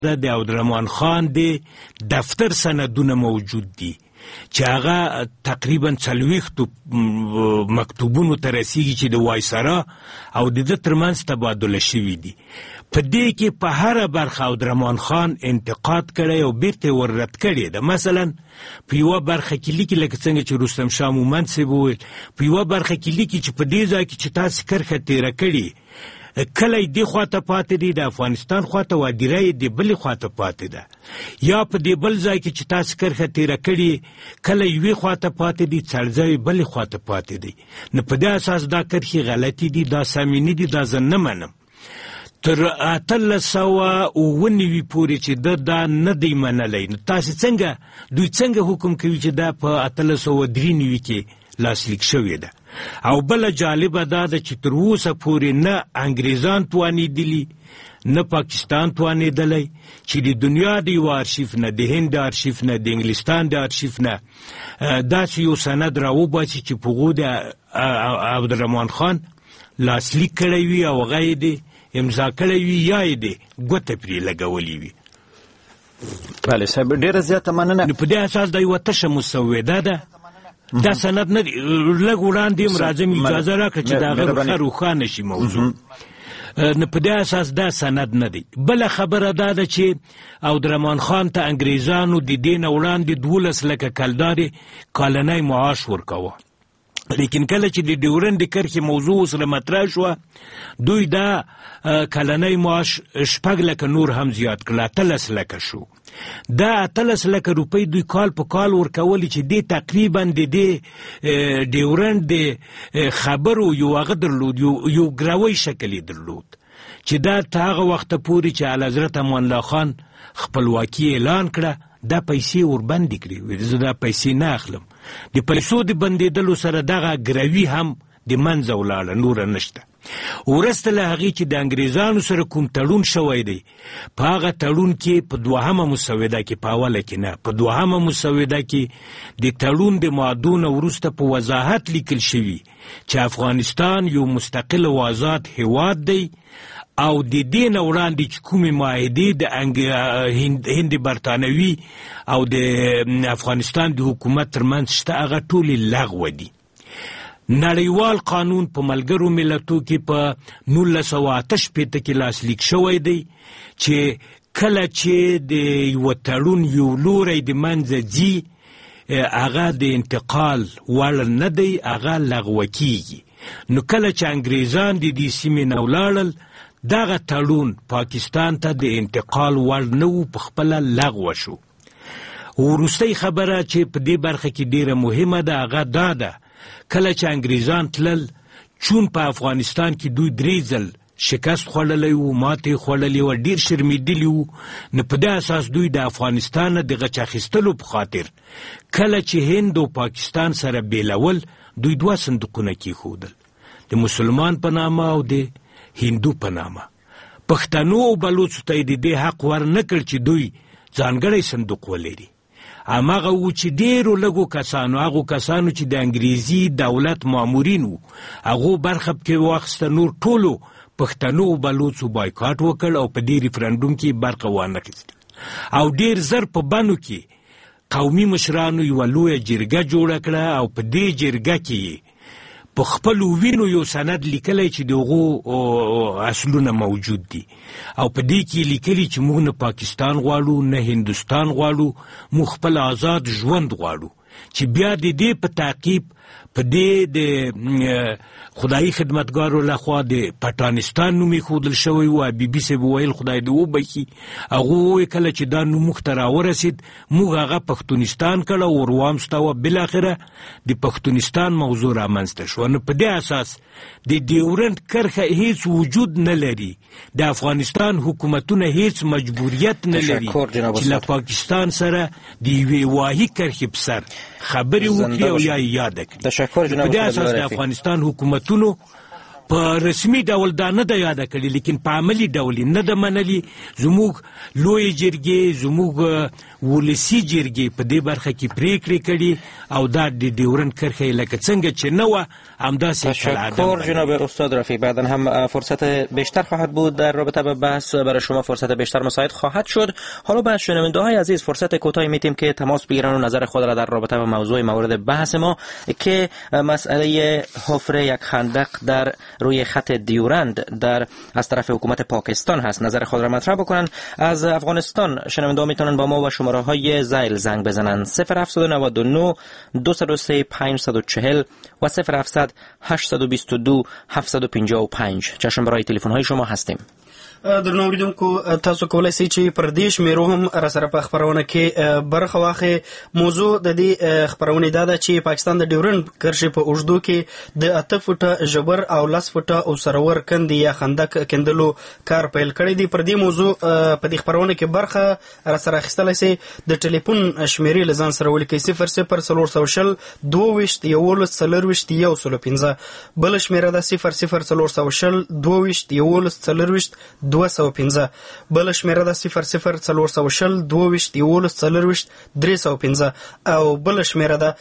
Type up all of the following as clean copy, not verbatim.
د عبدالرحمن خان د دفتر سندونه موجود دي چې هغه تقریبا 40 مکتوبونو ته رسیږي چې د وایسرا او د ده ترمنځ تبادله شوي دي. په دې کې په هره برخه عبدالرحمن خان انتقاد کړی او بیرته ور رد کړی ده. مثلا په یوه برخه کې لیکي لکه څنګه چې رستم شاه مومند صاحب وویل، په یوه برخه کې لیکي چې په دې ځای کې چې تاسې کرښه تېره کړې کله یې دې خواته پاتې دی د افغانستان خواته و دیره یې د بلې خواته پاتې ده، یا په دې بل ځای کې چې تاسې کرښه تېره کړې کله یوې خواته پاتې دی څړځای بلې خواته پاتې دی. نو په دې اساس دا کرښې غلطي دي، دا سمې نه دي، دا زه نه منم. تر 1899 پورې چې ده دا نه دی منلی، نو تاسې دوی څنګه حکم کوي چې دا په 1893 کې لاسلیک شوې ده. او بله جالبه دا ده چې تر اوسه پورې نه انګریزان توانېدلي نه پاکستان توانېدلی چې د دنیا د یو آرشیف نه، د هند د آرشیف نه، د انګلستان د آرشیف نه داسې یو سند راوباسي چې په هغو د عبدالرحمن خان لاسلیک کړی وي او هغه یې د امضا کړی وي یا یې د ګوته پرې لګولې وي. بله صاحب ډېره زیاته مننه. نو په دې اساس دا یوه تشه مسوده ده، دا سند نه دی. لږ وړاندې هم راځم اجازه راکړه چې د هغه ښه روښانه شي موضوع. نو په دې اساس دا سند نه دی. بله خبره دا ده چې عبدالرحمن خان ته انګریزانو د دې نه وړاندې 12 لکه کلدارې کالنی معاش ورکوه، لیکن کله چې د ډیورنډ د کرښې موضوع سره مطرح شوه دوی دا کلنی معاش 6 لکه نور هم زیات کړل، 18 لکه شو. دا 18 لکه روپۍ دوی کال په کال ورکولي چې دې تقریبا د دې ډیورنډ د خبرو یو هغه درلود، یو ګروی شکل یې درلود چې دا تر هغه وخته پورې چې اعلیحضرت امان الله خان خپلواکي اعلان کړه دا پیسې وربندې کړې. زه دا پیسې نه اخلم. د پیسو د بندېدلو سره دغه ګروي هم د منځه ولاړه، نوره نشته. وروسته له هغې چې د انګریزانو سره کوم تړون شوی دی په هغه تړون کې په 2مه مسوده کې، په اوله کې نه، په 2مه مسوده کې د تړون د مادو نه وروسته په وضاحت لیکل شوي چې افغانستان یو مستقل او آزاد هیواد دی او د دې نه وړاندې چې کومې معاهدې د هند برطانوي او د افغانستان د حکومت ترمنځ شته هغه ټولې لغوه دي. نړیوال قانون په ملګرو ملتو کې په 1968 کې لاسلیک شوی دی چې کله چې د یوه تړون یو لوری د منځه ځي هغه د انتقال وړ نه دی، هغه لغوه کیږي. نو کله چې انګریزان د دې سیمې نه ولاړل دغه تړون پاکستان ته د انتقال وړ نه و، په خپله لغوه شو. وروستۍ خبره چې په دې برخه کې ډیره مهمه ده هغه دا ده کله چې انګریزان تلل چون په افغانستان کې دوی 3 ځل شکست خوړلی و، ماتې خوړلې وه، ډېر شرمېدلي وو. نو په دې اساس دوی د افغانستان نه د غچ اخیستلو په خاطر کله چې هند او پاکستان سره بیلول دوی 2 صندوقونه کېښودل، د مسلمان په نامه او د هندو په نامه. پښتنو او بلوڅو ته یې د دې حق ورنه کړ چې دوی ځانګړی صندوق ولري. هماغه و چې ډېرو لږو کسانو، هغو کسانو چې د انګریزي دولت مامورین وو، هغو برخه پکې واخیسته. نور ټولو پښتنو او بلوڅو بایکاټ وکړ او په دې ریفرنډوم کې برخه وانخیسته. او ډېر زر په بنو کې قومي مشرانو یوه لویه جرګه جوړه کړه او په دې جرګه کې په خپلو وینو یو سند لیکلی چې د هغو اصلونه موجود دي او په دې کې لیکلي چې موږ نه پاکستان غواړو نه هندوستان غواړو، موږ خپل آزاد ژوند غواړو. چې بیا د دې په تعقیب په دې د خدایي خدمتګارو لخوا د پټانستان نوم ایښودل شوی و. بي بي صاحب وویل خدای دې وبخي، هغه وویل کله چې دا نوم موږ ته راورسېد موږ هغه پښتونستان کړه او ورواومسته. بالاخره د پښتونستان موضوع رامنځته شوه. نو په دې اساس د ډیورنډ کرښه هیڅ وجود نه لري، د افغانستان حکومتونه هیڅ مجبوریت نه لري چې له پاکستان سره د یوې واهي کرښې په سر خبرې وکړي او یا یې یاده کړي. په دې اساس د افغانستان حکومتونو په رسمي ډول دا نه ده یاده کړي، لیکن په عملي ډول نه ده منلي. زموږ لویې جرګې، زموږ ولسی جرګې په دې برخه کې پریکړې کړي او دا د ډیورند کرښه لکه څنګه چې نه وه همداسې تشکر جناب استاد رفیق. بعدا هم فرصت بیشتر خواهد بود در رابطه با بحث، برای شما فرصت بیشتر مساعد خواهد شد. حالا به شنونده‌های عزیز فرصت کوتاهی میدیم که تماس بگیرن و نظر خود را در رابطه با موضوع مورد بحث ما که مسئله حفر یک خندق در روی خط دیورند در از طرف حکومت پاکستان هست، نظر خود را مطرح بکنن. از افغانستان شنونده‌ها میتونن با ما و شماره‌های زایل زنگ بزنن 0799 203 540 و 0700 822 755. چشم برای تلفن‌های شما هستیم. درنو اوریدونکو تاسو کولای شئ چې پر دې شمیرو هم را سره په خبرونه کې برخه واخلئ. موضوع د دې خبرونې دا ده چې پاکستان د ډیورند کرښې په اوږدو کې د 8 فوټه ژور او 10 فوټه او سرور کندې یا خندق کندلو کار پیل کړی دی. پر دې موضوع په دې خبرونه کې برخه را سره اخیستلی شئ. د ټلیفون شمیرې له ځان سره ولیکئ 00 22 11 40 115. بل شمیره ده 00 22 215. بل شمیره ده 00 22 11 315 او بل شمیره ده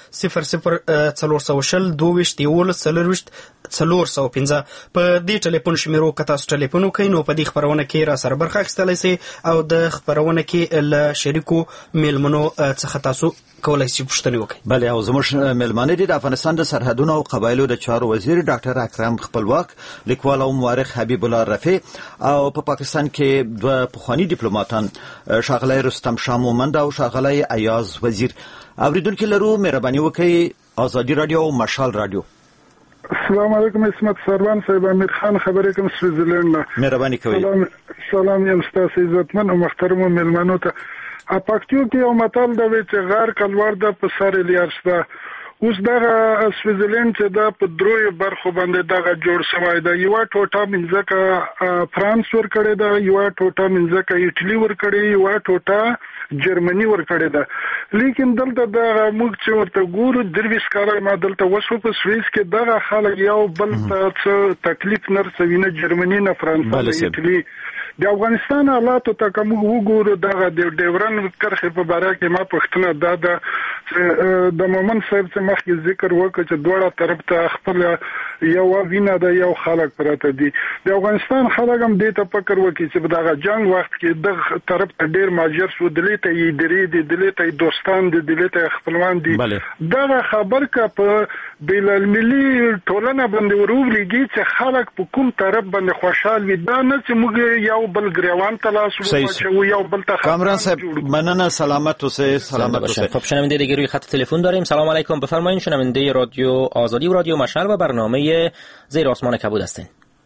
00 22 415. په دې ټلیفون شمیرو که تاسو ټلیفون وکړئ نو په دې خبرونه کې را سره برخه اخیستلی شئ او د خبرونه کې له شریکو میلمنو څخه تاسو کولای شئ پوښتنې وکړئ. بله، او زموږ میلمانه دي د افغانستان د سرحدونو او قبایلو د چارو وزیر ډاکټر اکرم خپلواک، لیکوال او مورخ حبیب الله رفیع، او په پاکستان کې دوه پخواني ډیپلوماټان ښاغلی رستم شاه مومند او ښاغلی ایاز وزیر. اوریدونکي لرو، مهرباني وکړئ آزادي رادیو او مشال رادیو. السلام علیکم اسمت سروان صاحب، امیر خان خبرې کوم سویزرلند نه. مهرباني کوئ. سلام یم ستاسو عزتمن او محترمو میلمنو ته. پښتو کې یو متل دی چې غار کلوار د په سر لیارسته. اوس دغه سویزرلند چې دا په دروي برخو باندې دغه جوړ شوی دی. یو ټوټه منځکه فرانس ور کړی دا، یو ټوټه منځکه ایټلی ور کړی، یو ټوټه جرمني ور کړی دا. لیکن دلته د موږ چې ورته ګورو درویش کاله ما دلته وشو په سویس کې دغه خلک یو بل ته تکلیف نرسوي، نه جرمني نه فرانس نه ایټلی. د افغانستان حالاتو ته کوم وګورو دغه د ډیورند کرښې په باره کې ما پوښتنه دا ده چې د مومن صاحب چې مخکې ذکر وکړ چې دواړه طرف ته خپل یو وینه ده، یو خلک پراته دي. د افغانستان خلک هم دې ته فکر وکړي چې په دغه جنگ وخت کې دغه طرف ته ډیر ماجر شو، دلې ته یې درې دي، دلې ته دوستان دي، دلې ته خپلوان دي. دغه خبر کا په بین المللي ټولنه باندې ورولېږي چې خلک په کوم طرف باندې خوشحال وي. دا نه چې موږ یو بل ګریوان تلاش وکړو یا بل ته. کامران صاحب مننه، سلامت اوسئ. سلامت اوسئ. خب شنونده دیگه روی خط تلفن داریم. سلام علیکم، بفرمایید. شنونده رادیو آزادی و رادیو مشعل و برنامه زیر آسمان کبود هستین.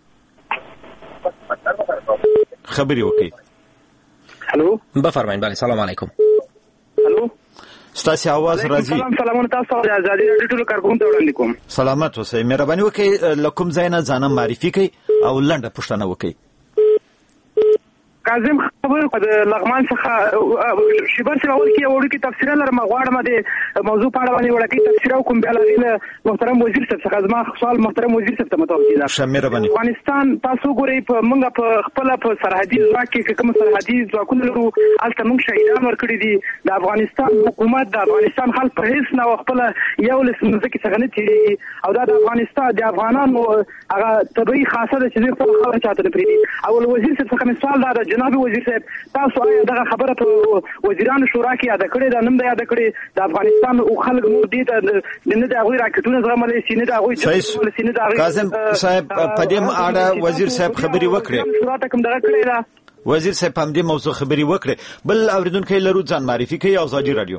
خبری وکړئ. الو بفرمایید. بله، سلام علیکم. الو ستاسو आवाज راځي. سلام تاسو د ازادي رادیو ټول کارکونکو ته وړاندې کوم. سلامت اوسئ. مهرباني وکړئ لکم زینا ځان معرفي کړئ او لنډه پوښتنه وکړئ. کاظم خبر د لغمان څخه شیبر سره اول کې وړو کې تفسیر لرم غواړم د موضوع په اړه باندې وړو کې تفسیر کوم بیا له محترم وزیر صاحب څخه زما سوال محترم وزیر صاحب ته متوجه ده. شمیر باندې افغانستان تاسو ګورئ په موږ په خپل په سرحدي ځواک کې کوم سرحدي ځواکونه لرو، البته موږ شهیدان ورکړي دي. د افغانستان حکومت د افغانستان خلک په هیڅ نه خپل یو لسمزه کې څنګه نه تیری او دا د افغانستان د افغانانو هغه طبيعي خاصه ده چې په خبره چاته نه پریدي. اول وزیر صاحب څخه سوال دا جناب وزیر صاحب، تاسو آیا دغه خبره په وزیرانو شورا کې یاد کړی دا نن یاد کړی د افغانستان او خلک نور دي د نه د غوی راکټونه زغملې سینې د غوی سینې د غوی. کاظم صاحب په دې اړه وزیر صاحب خبري وکړي. شورا ته کوم دغه کړی دا وزیر صاحب هم دې موضوع خبري وکړي. بل اوریدونکو لرو ځان معرفي کوي. آزادي رادیو.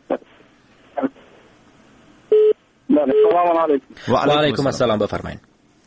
السلام علیکم. وعلیکم السلام، بفرمایید.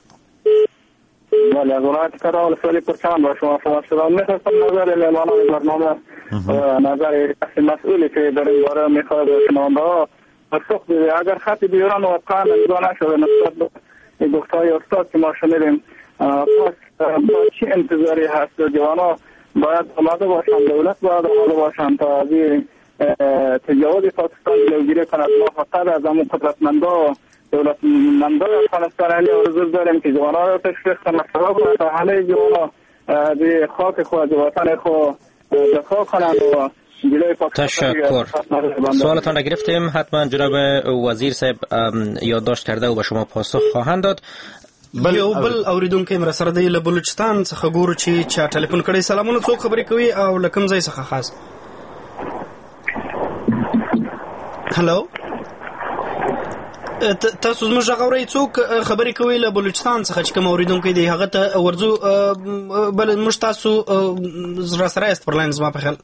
بله، از ولایت کرال سوالی پرچند با شما فرمایشات می‌خواستم نظر اعلان برنامه نظر مسئولی که در این باره می‌خواد شنونده‌ها پاسخ بده. اگر خط دیوران واقعا اجرا نشده نسبت به گفته‌های استاد که ما شنیدیم، پس با چه انتظاری هست؟ جوان‌ها باید آماده باشند، دولت باید آماده باشند تا از تجاوز پاکستان جلوگیری کند. ما فقط از همون قدرتمندا دولتمندان افغانستان علی حضور داریم که جوانان را تشویق کنند تا همه جوانان به خاک خود، وطن خود دفاع کنند و تشکر. سوالتان را گرفتیم، حتما جناب وزیر صاحب یادداشت کرده و به شما پاسخ خواهند داد. بل اوریدونکو مر سره دی له بلوچستان څخه ګورو چې چا ټلیفون کړی. سلامونه، څوک خبرې کوي او له کوم ځای څخه خاص؟ هلو، تاسو زموږ غږ اورئ؟ څوک خبرې کوي له بلوچستان څخه چې کوم اوریدونکی دی هغه ته ورځو. بل موږ تاسو را سره یاست پر لاین؟ زما په خیال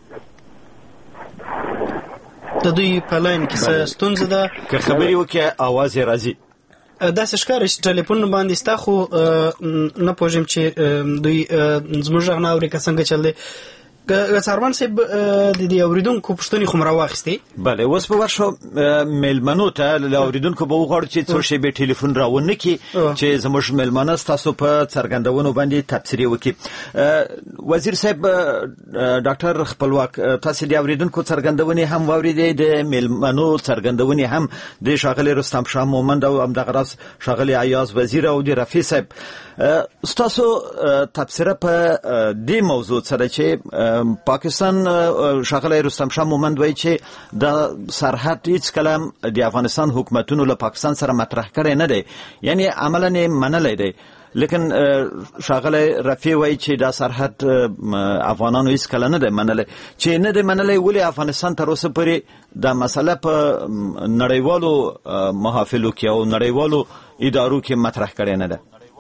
د دوی په لاین کې څه ستونزه ده. که خبرې وکړي اواز یې راځي. داسې ښکاري چې ټلیفون باندې ستا، خو نه پوهېږم چې دوی زموږ غږ نه اوري که څنګه چل دی. ساروان صاحب د دې اوریدونکو پوښتنې خو مو راواخیستې؟ بله، اوس به ورشو میلمنو ته. له اوریدونکو به وغواړو چې څو شیبې ټلیفون راونه کړي چې زموږ میلمانه ستاسو په څرګندونو باندې تبصرې وکړي. وزیر صاحب، ډاکټر خپلواک، تاسو د اوریدونکو څرګندونې هم واورېدې، د میلمنو څرګندونې هم، د ښاغلي رستم شاه مومند او همدغه راز ښاغلي ایاز وزیر او د رفیع صاحب. ستاسو تبصره په دې موضوع سره چې پاکستان، ښاغلی رستم شاه مومند وایي چې د سرحد هیڅ کله د افغانستان حکومتونو له پاکستان سره مطرح کړی نه دی، یعنی عملا یې منلی دی. لیکن ښاغلی رفیع وایي چې دا سرحد افغانانو هیڅ کله نه دی منلی. چې نه دی منلی، ولې افغانستان تر اوسه پورې دا مسله په نړیوالو محافلو کې او نړیوالو ادارو کې مطرح کړی نه ده؟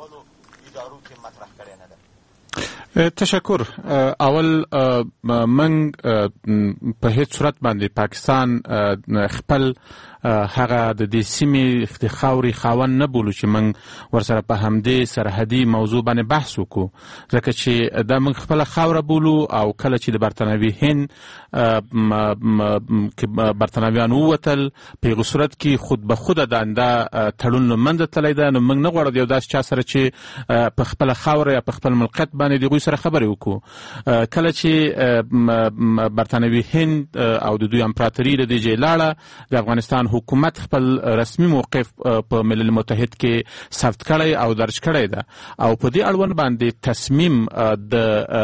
تشکر. اول من په هیڅ صورت باندې پاکستان خپل هغه د دې سیمې د خاورې خاوند نه بولو چې موږ ورسره په همدې سرحدي موضوع باندې بحث وکړو، ځکه چې دا موږ خپله خاوره بولو. او کله چې د برطانوي هند کې برطانویان ووتل، په هغه صورت کې خود به خوده دا تړون له منځه تللی ده. نو موږ نه غواړو د یو داسې چا سره چې په خپله خاوره یا په خپل ملکیت باندې د هغوی سره خبرې وکړو. کله چې برطانوي هند او د دوی امپراتوري له دې ځای لاړه، د افغانستان حکومت خپل رسمي موقف په ملل متحد کې ثبت کړی او درج کړی ده. او په دې اړوند باندې تصمیم د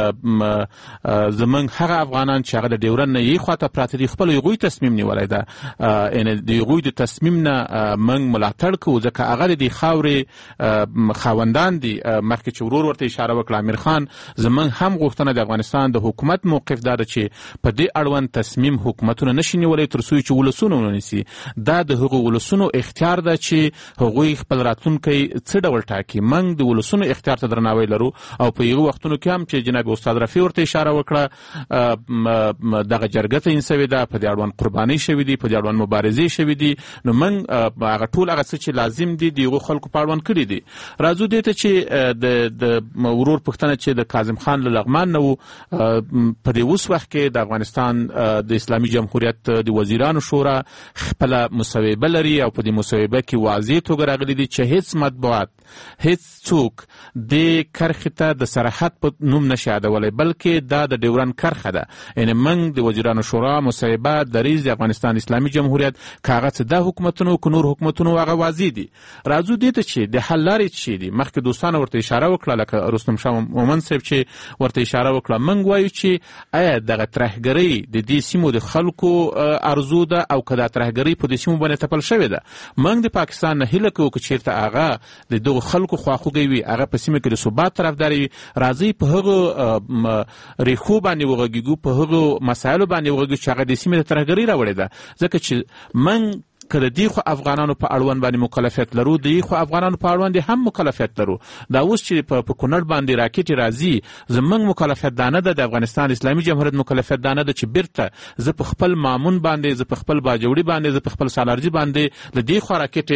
زمونږ هغه افغانان چې هغه د ډیورن نه یې خواته پراته دي، خپل هغوی تصمیم نیولی ده. یعنې د هغوی د تصمیم نه موږ ملاتړ کوو، ځکه هغه د دې خاورې خاوندان دي. مخکې چې ورور ورته اشاره وکړه امیر خان، زمونږ هم غوښتنه د افغانستان د حکومت موقف دا ده چې په دې اړوند تصمیم حکومتونه نشي نیولی تر څو چې ولسونه ونیسي. دا د هغو ولسونو اختیار ده چې هغوی خپل راتلونکی څه ډول ټاکي. موږ د ولسونو اختیار ته درناوی لرو، او په هغو وختونو کې هم چې جناب استاد رفیع ورته اشاره وکړه، دغه جرګه تعیین شوې ده، په دې اړوند قربانۍ شوې دي، په دې اړوند مبارزې شوې دي. نو موږ هغه ټول هغه څه چې لازم دي د هغو خلکو په اړوند کړي دي. راځو دې ته چې د ورور پوښتنه چې د کاظم خان له لغمان نه و، په دې اوس وخت کې د افغانستان د اسلامي جمهوریت د وزیرانو شورا خپله مصوبه لري، او په دې مصوبه کې واضح توګه راغلي دي چې هیڅ مطبوعات، هیڅ څوک د کرښې ته د سرحد په نوم نشي یادولی، بلکې دا د ډیورن کرښه ده. یعنې موږ د وزیرانو شورا مصوبه دریځ د افغانستان اسلامي جمهوریت، که هغه څه دا حکومتونو که نور حکومتونو، هغه واضح دي. راځو دې ته چې د حل لارې څه دي. مخکې دوستانو ورته اشاره وکړه، لکه رستم شاه مومند صاحب چې ورته اشاره وکړه. موږ وایو چې آیا دغه ترهګرۍ د دې سیمو د خلکو ارزو ده، او که دا ترهګرۍ په دې سیمو باندې تپل شوې ده. موږ د پاکستان نه هیله کوو که چېرته هغه د دغو خلکو خواخوږی وي، هغه په سیمه کې د ثبات طرفدار وي، راځئ په هغو ریښو باندې وغږیږو، په هغو مسایلو باندې وغږیږو چې هغه د سیمې د ترهګرۍ راوړې ده. ځکه چې موږ که د دې خو افغانانو په اړوند باندې مکلفیت لرو، د دې خو افغانانو په اړوند هم مکلفیت لرو. دا اوس چې په کونړ باندې راکټې راځي، زموږ مکلفیت دا نه ده، د افغانستان اسلامي جمهوریت مکلفیت دا نه ده چې بیرته زه په خپل مامون باندې، زه په خپل باجوړي باندې، زه په خپل سالارجي باندې د دې خوا راکټې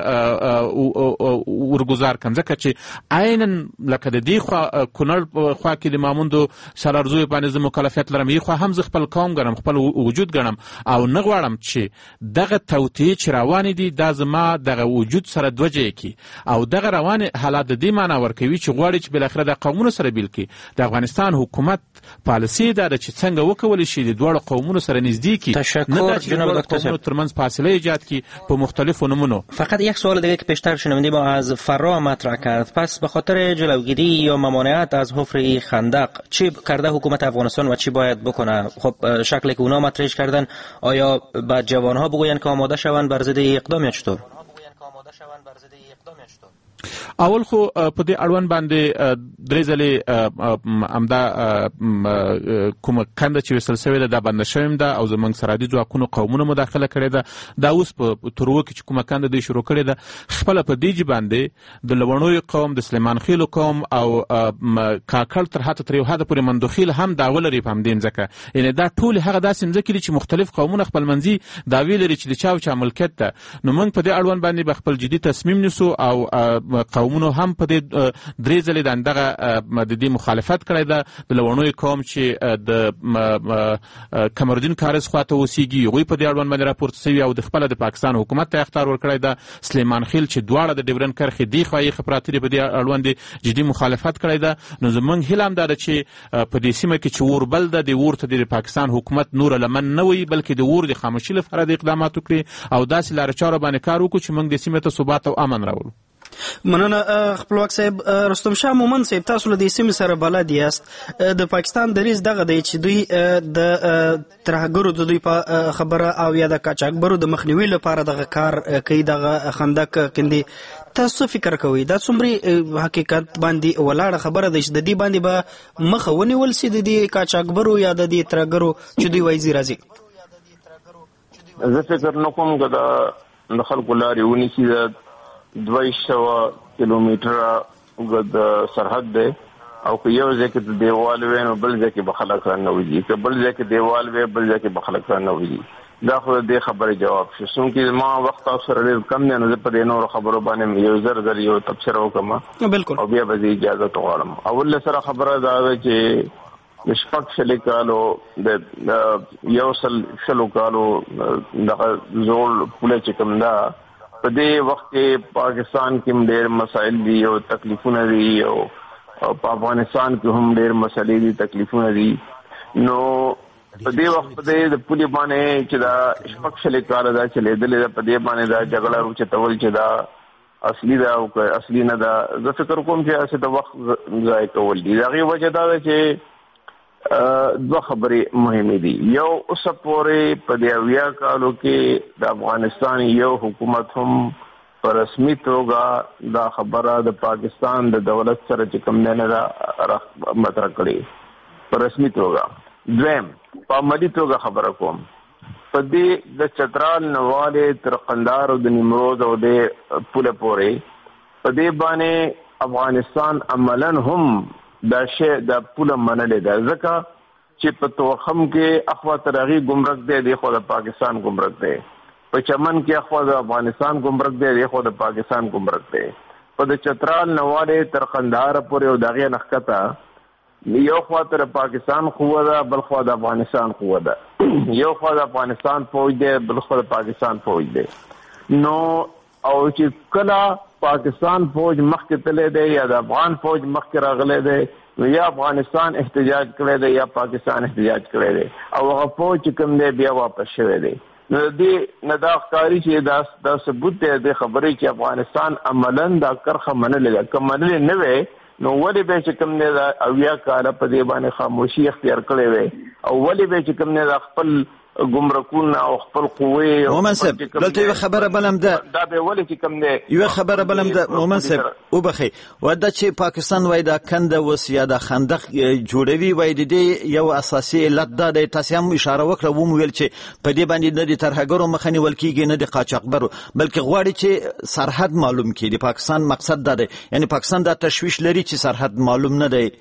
ورګزار کړم. ځکه چې عینا لکه د دې خوا کونړ خوا کې د ماموندو سالارزیو باندې زه مکلفیت لرم، یې خوا هم زه خپل قوم ګڼم، خپل وجود ګڼم، او نه غواړم چې دغه توطیه قطعي چې روانې دي دا زما دغه وجود سره دوجې کی او دغه روان حالات د دې معنی ورکوي چې غواړي چې بالاخره د قومونو سره بیل کی. د افغانستان حکومت پالیسي دا چې څنګه وکولی شي د دوه قومونو سره نږدې کی، تشکر جناب دکتر صاحب. ترمنځ فاصله ایجاد کی په مختلفو نمونو. فقط یک سوال دیگه که پیشتر شنونده ما از فرا مطرح کرد، پس به خاطر جلوگیری یا ممانعت از حفر خندق چی کرده حکومت افغانستان و چی باید بکنه؟ خب شکلی که اونا مطرحش کردن، آیا با جوانها بگوین که آماده شوند بر ضد اقدام یا چطور؟ اول خو په دې اړوند باندې درې ځلې همدا کومه کنده چې وصل شوې ده دا بنده شوې ده او زموږ سرحدي ځواکونو قومونه مداخله کړې ده. دا اوس په تروو کې چې کومه کنده دوی شروع کړې ده خپله په دې باندې د لوڼوي قوم، د سلیمان خیلو قوم او کاکړ تر حتی تر یو حده پورې مندوخیل هم دعوه لري په همدې ځکه. یعنې دا ټول هغه داسې مځکې دي چې مختلف قومونه خپلمنځي دعوې لري چې د چا او چا ملکیت ده. نو موږ په دې اړوند باندې به خپل جدي تصمیم نیسو او قومونو هم په دې درې ځلې د دې مخالفت کړی ده. د لوڼوي قوم چې د کمرالدین کارز خواته اوسیږي هغوی په دې اړوند باندې راپورته سوي او د خپله د پاکستان حکومت ته اخطار ورکړی ده. سلیمان خیل چې دواړه د ډیورنډ کرښې دې خوا یې پراته دي په دې اړوند جدي مخالفت کړی ده. نو زموږ هیله هم دا ده چې په دې سیمه کې چې اور بل ده د اور ته د پاکستان حکومت نوره لمن نه وي بلکې د اور د خاموشي لپاره د اقدامات وکړي او داسې لارې چارو باندې کار وکړو چې موږ د سیمې ته ثبات او امن راوړو. مننه خپلواک صاحب. رستم شاه مومند صاحب، تاسو له دې سیمې سره بلد یاست. د پاکستان دریځ دغه دی چې دوی د ترهګرو د دوی په خبره او یا د قاچاقبرو د مخنیوي لپاره دغه کار کوي، دغه خندق کندي. تاسو فکر کوئ دا څومره حقیقت باندې ولاړه خبره ده چې د دې باندې به مخه ونیول سي د دې قاچاقبرو یا د دې ترهګرو چې دوی وایي راځي؟ زه فکر نه کوم چې د خلکو لارې ونیسي. 200 کیلومتره اوږد سرحد دی او که یو ځای کې د دیوال وي نو بل ځای کې به خلک راننوځي، که بل ځای کې دیوال وي بل ځای کې به خلک راننوځي. دا خو د دې خبرې جواب شو. څومره ما وخت تاسو سره ډېر کم دی نو زه په دې نورو خبرو باندې یو زر یو تبصره وکړم او بیا به زه اجازه غواړم. اول سره خبره دا ده چې د شپږ شلې کالو د 100 کالو دغه زوړ پوله چې کوم ده په دې وخت کې پاکستان کې ډېر مسایل دي او تکلیفونه دي او په افغانستان کې هم ډېر مسایل دي تکلیفونه دي. نو په دې وخت په دې د پولي باندې چې دا شپږ شلې کاله دا چلېدلې ده په دې باندې دا جګړه روچتول چې دا اصلي ده او اصلي نه ده. زه فکر کوم چې اسې د وخت ضایع کول دي. د هغې وجه دا ده چې دوه خبرې مهمې دي. یو اوسه پورې په دې 80 کالو کې د افغانستان یو حکومت هم په رسمي توګه دا خبره د پاکستان د دولت سره چې کوم نه مطرح کړي په رسمي توګه. دویم په عملي توګه خبره کوم په دې د چترال نواله تر قندار او د نیمروز او د پوله پورې په دې باندې افغانستان عملاً هم دا شی د پوله منلې ده ځکه چې په توخم کې اخوا ترغی ګمرک دی د خو د پاکستان ګمرک دی، په چمن کې اخوا د افغانستان ګمرک دی د خو د پاکستان ګمرک دی، په د چترال نواله تر قندار پورې او دغه نخکته یو خوا تر پاکستان قوه ده بل خوا د افغانستان قوه ده، یو خوا د افغانستان فوج دی بل خوا د پاکستان فوج دی. نو او چې کله پاکستان فوج مخکې تللی دی یا د افغان فوج مخکې راغلی دی نو یا افغانستان احتجاج کړی دی یا پاکستان احتجاج کړی دی او هغه فوج چې کوم دی بیا واپس شوی دی. نو دې نه دا ښکاري چې دا ثبوت دی د خبرې چې افغانستان عملاً دا کرښه منلې ده. که منلې نه وی نو ولې به چې کوم دی دا 80 کاله په دې باندې خاموشي اختیار کړی وی او ولې به چې کوم دی دا خپل ګمرکونه او خپل قوې مومن صاحب دلته یو خبره بلم ده دا به ولې چې کوم دی یو خبره بلم ده مومن صاحب وبخي ودا چې پاکستان وای دا کنده وسیا دا خندق جوړوي وای د دې یو اساسي علت ده تاسو هم اشاره وکړه و ویل چې په دې باندې نه د ترهګرو مخنی ولکیږي نه د قاچاقبرو بلکې غواړي چې سرحد معلوم کړي. د پاکستان مقصد ده یعنی پاکستان دا تشویش لري چې سرحد معلوم نه دی.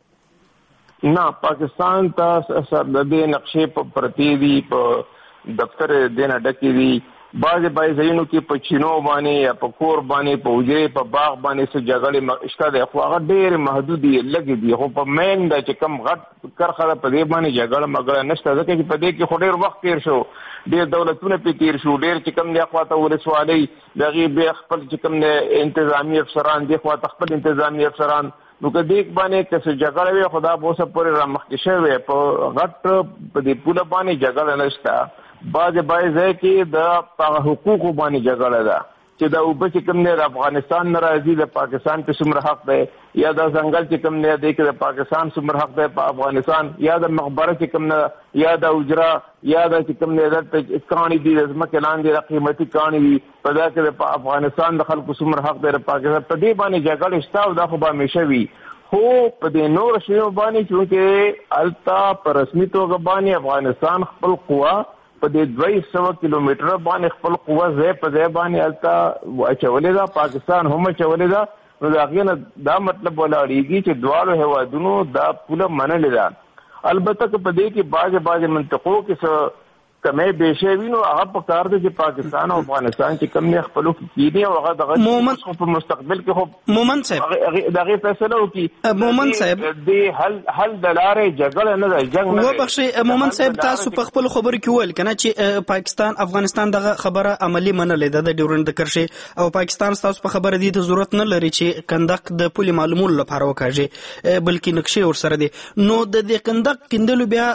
نه پاکستان ته سر د دې نقشې په پرتی دی په دفتر دینه ډکې دي بعضې ځایونو کې په چینو باندې یا په کور باندې په حجرې په باغ باندې څه جګړې شته دی خو هغه ډېرې محدود دي لږې دي خو په مین دا چې کوم غټ کرښه ده په دې باندې جګړه مګړه نشته ځکه چې په دې کې خو ډېر وخت تېر شو ډېر دولتونه پې تېر شو ډېر چې کوم دی خواته ولسوالۍ د هغې بیا خپل چې کوم دی انتظامي افسران دې خواته خپل انتظامي افسران نو که دې باندې که څه جګړه وي خو دا به اوسه پورې رامخکې شوې په غټ په دې پوله باندې جګړه نشته بعضې ځای کې د حقوقو باندې جګړه ده چې دا اوبه چې کوم دی د افغانستان نه راځي د پاکستان کې څومره حق دی یا دا ځنګل چې کوم دی دی کې د پاکستان څومره حق دی په افغانستان یا د مقبره چې کوم نه یا د حجره یا د چې کوم دی دلته کاڼي دي د ځمکې لاندې د قیمتي کاڼي دي په دا کې د افغانستان د خلکو څومره حق دی د پاکستان په دې باندې جګړې شته او دا خو به همیشه وي خو په دې نور شیو باندې چونکې هلته په رسمي توګه باندې افغانستان خپل قوه په دې 200 کیلومتره باندې خپل قوه ځای په ځای باندې هلته اچولې ده پاکستان هم اچولې ده نو د هغې نه دا مطلب ولاړېږي چې دواړو هېوادونو دا پوله منلې ده البته که په دې کې بعضې منطقو کې څه کمې بیشې وي نو هغه په کار دی چې پاکستان او افغانستان چې کوم نه خپلو کې کېدي او هغه دغه په مستقبل کې خو مومن صاحب د هغې فیصله وکړي مومن صاحب د حل د لارې جګړه نه ده جنګ نه وبخښئ مومن صاحب تاسو په خپلو خبرو کې وویل که نه چې پاکستان افغانستان دغه خبره عملي منلې ده د ډیورنډ کرښې او پاکستان ستاسو په خبره دې ته ضرورت نه لري چې کندق د پولې معلومولو لپاره وکاږي بلکې نقشې ورسره دي نو د دې کندق کیندلو بیا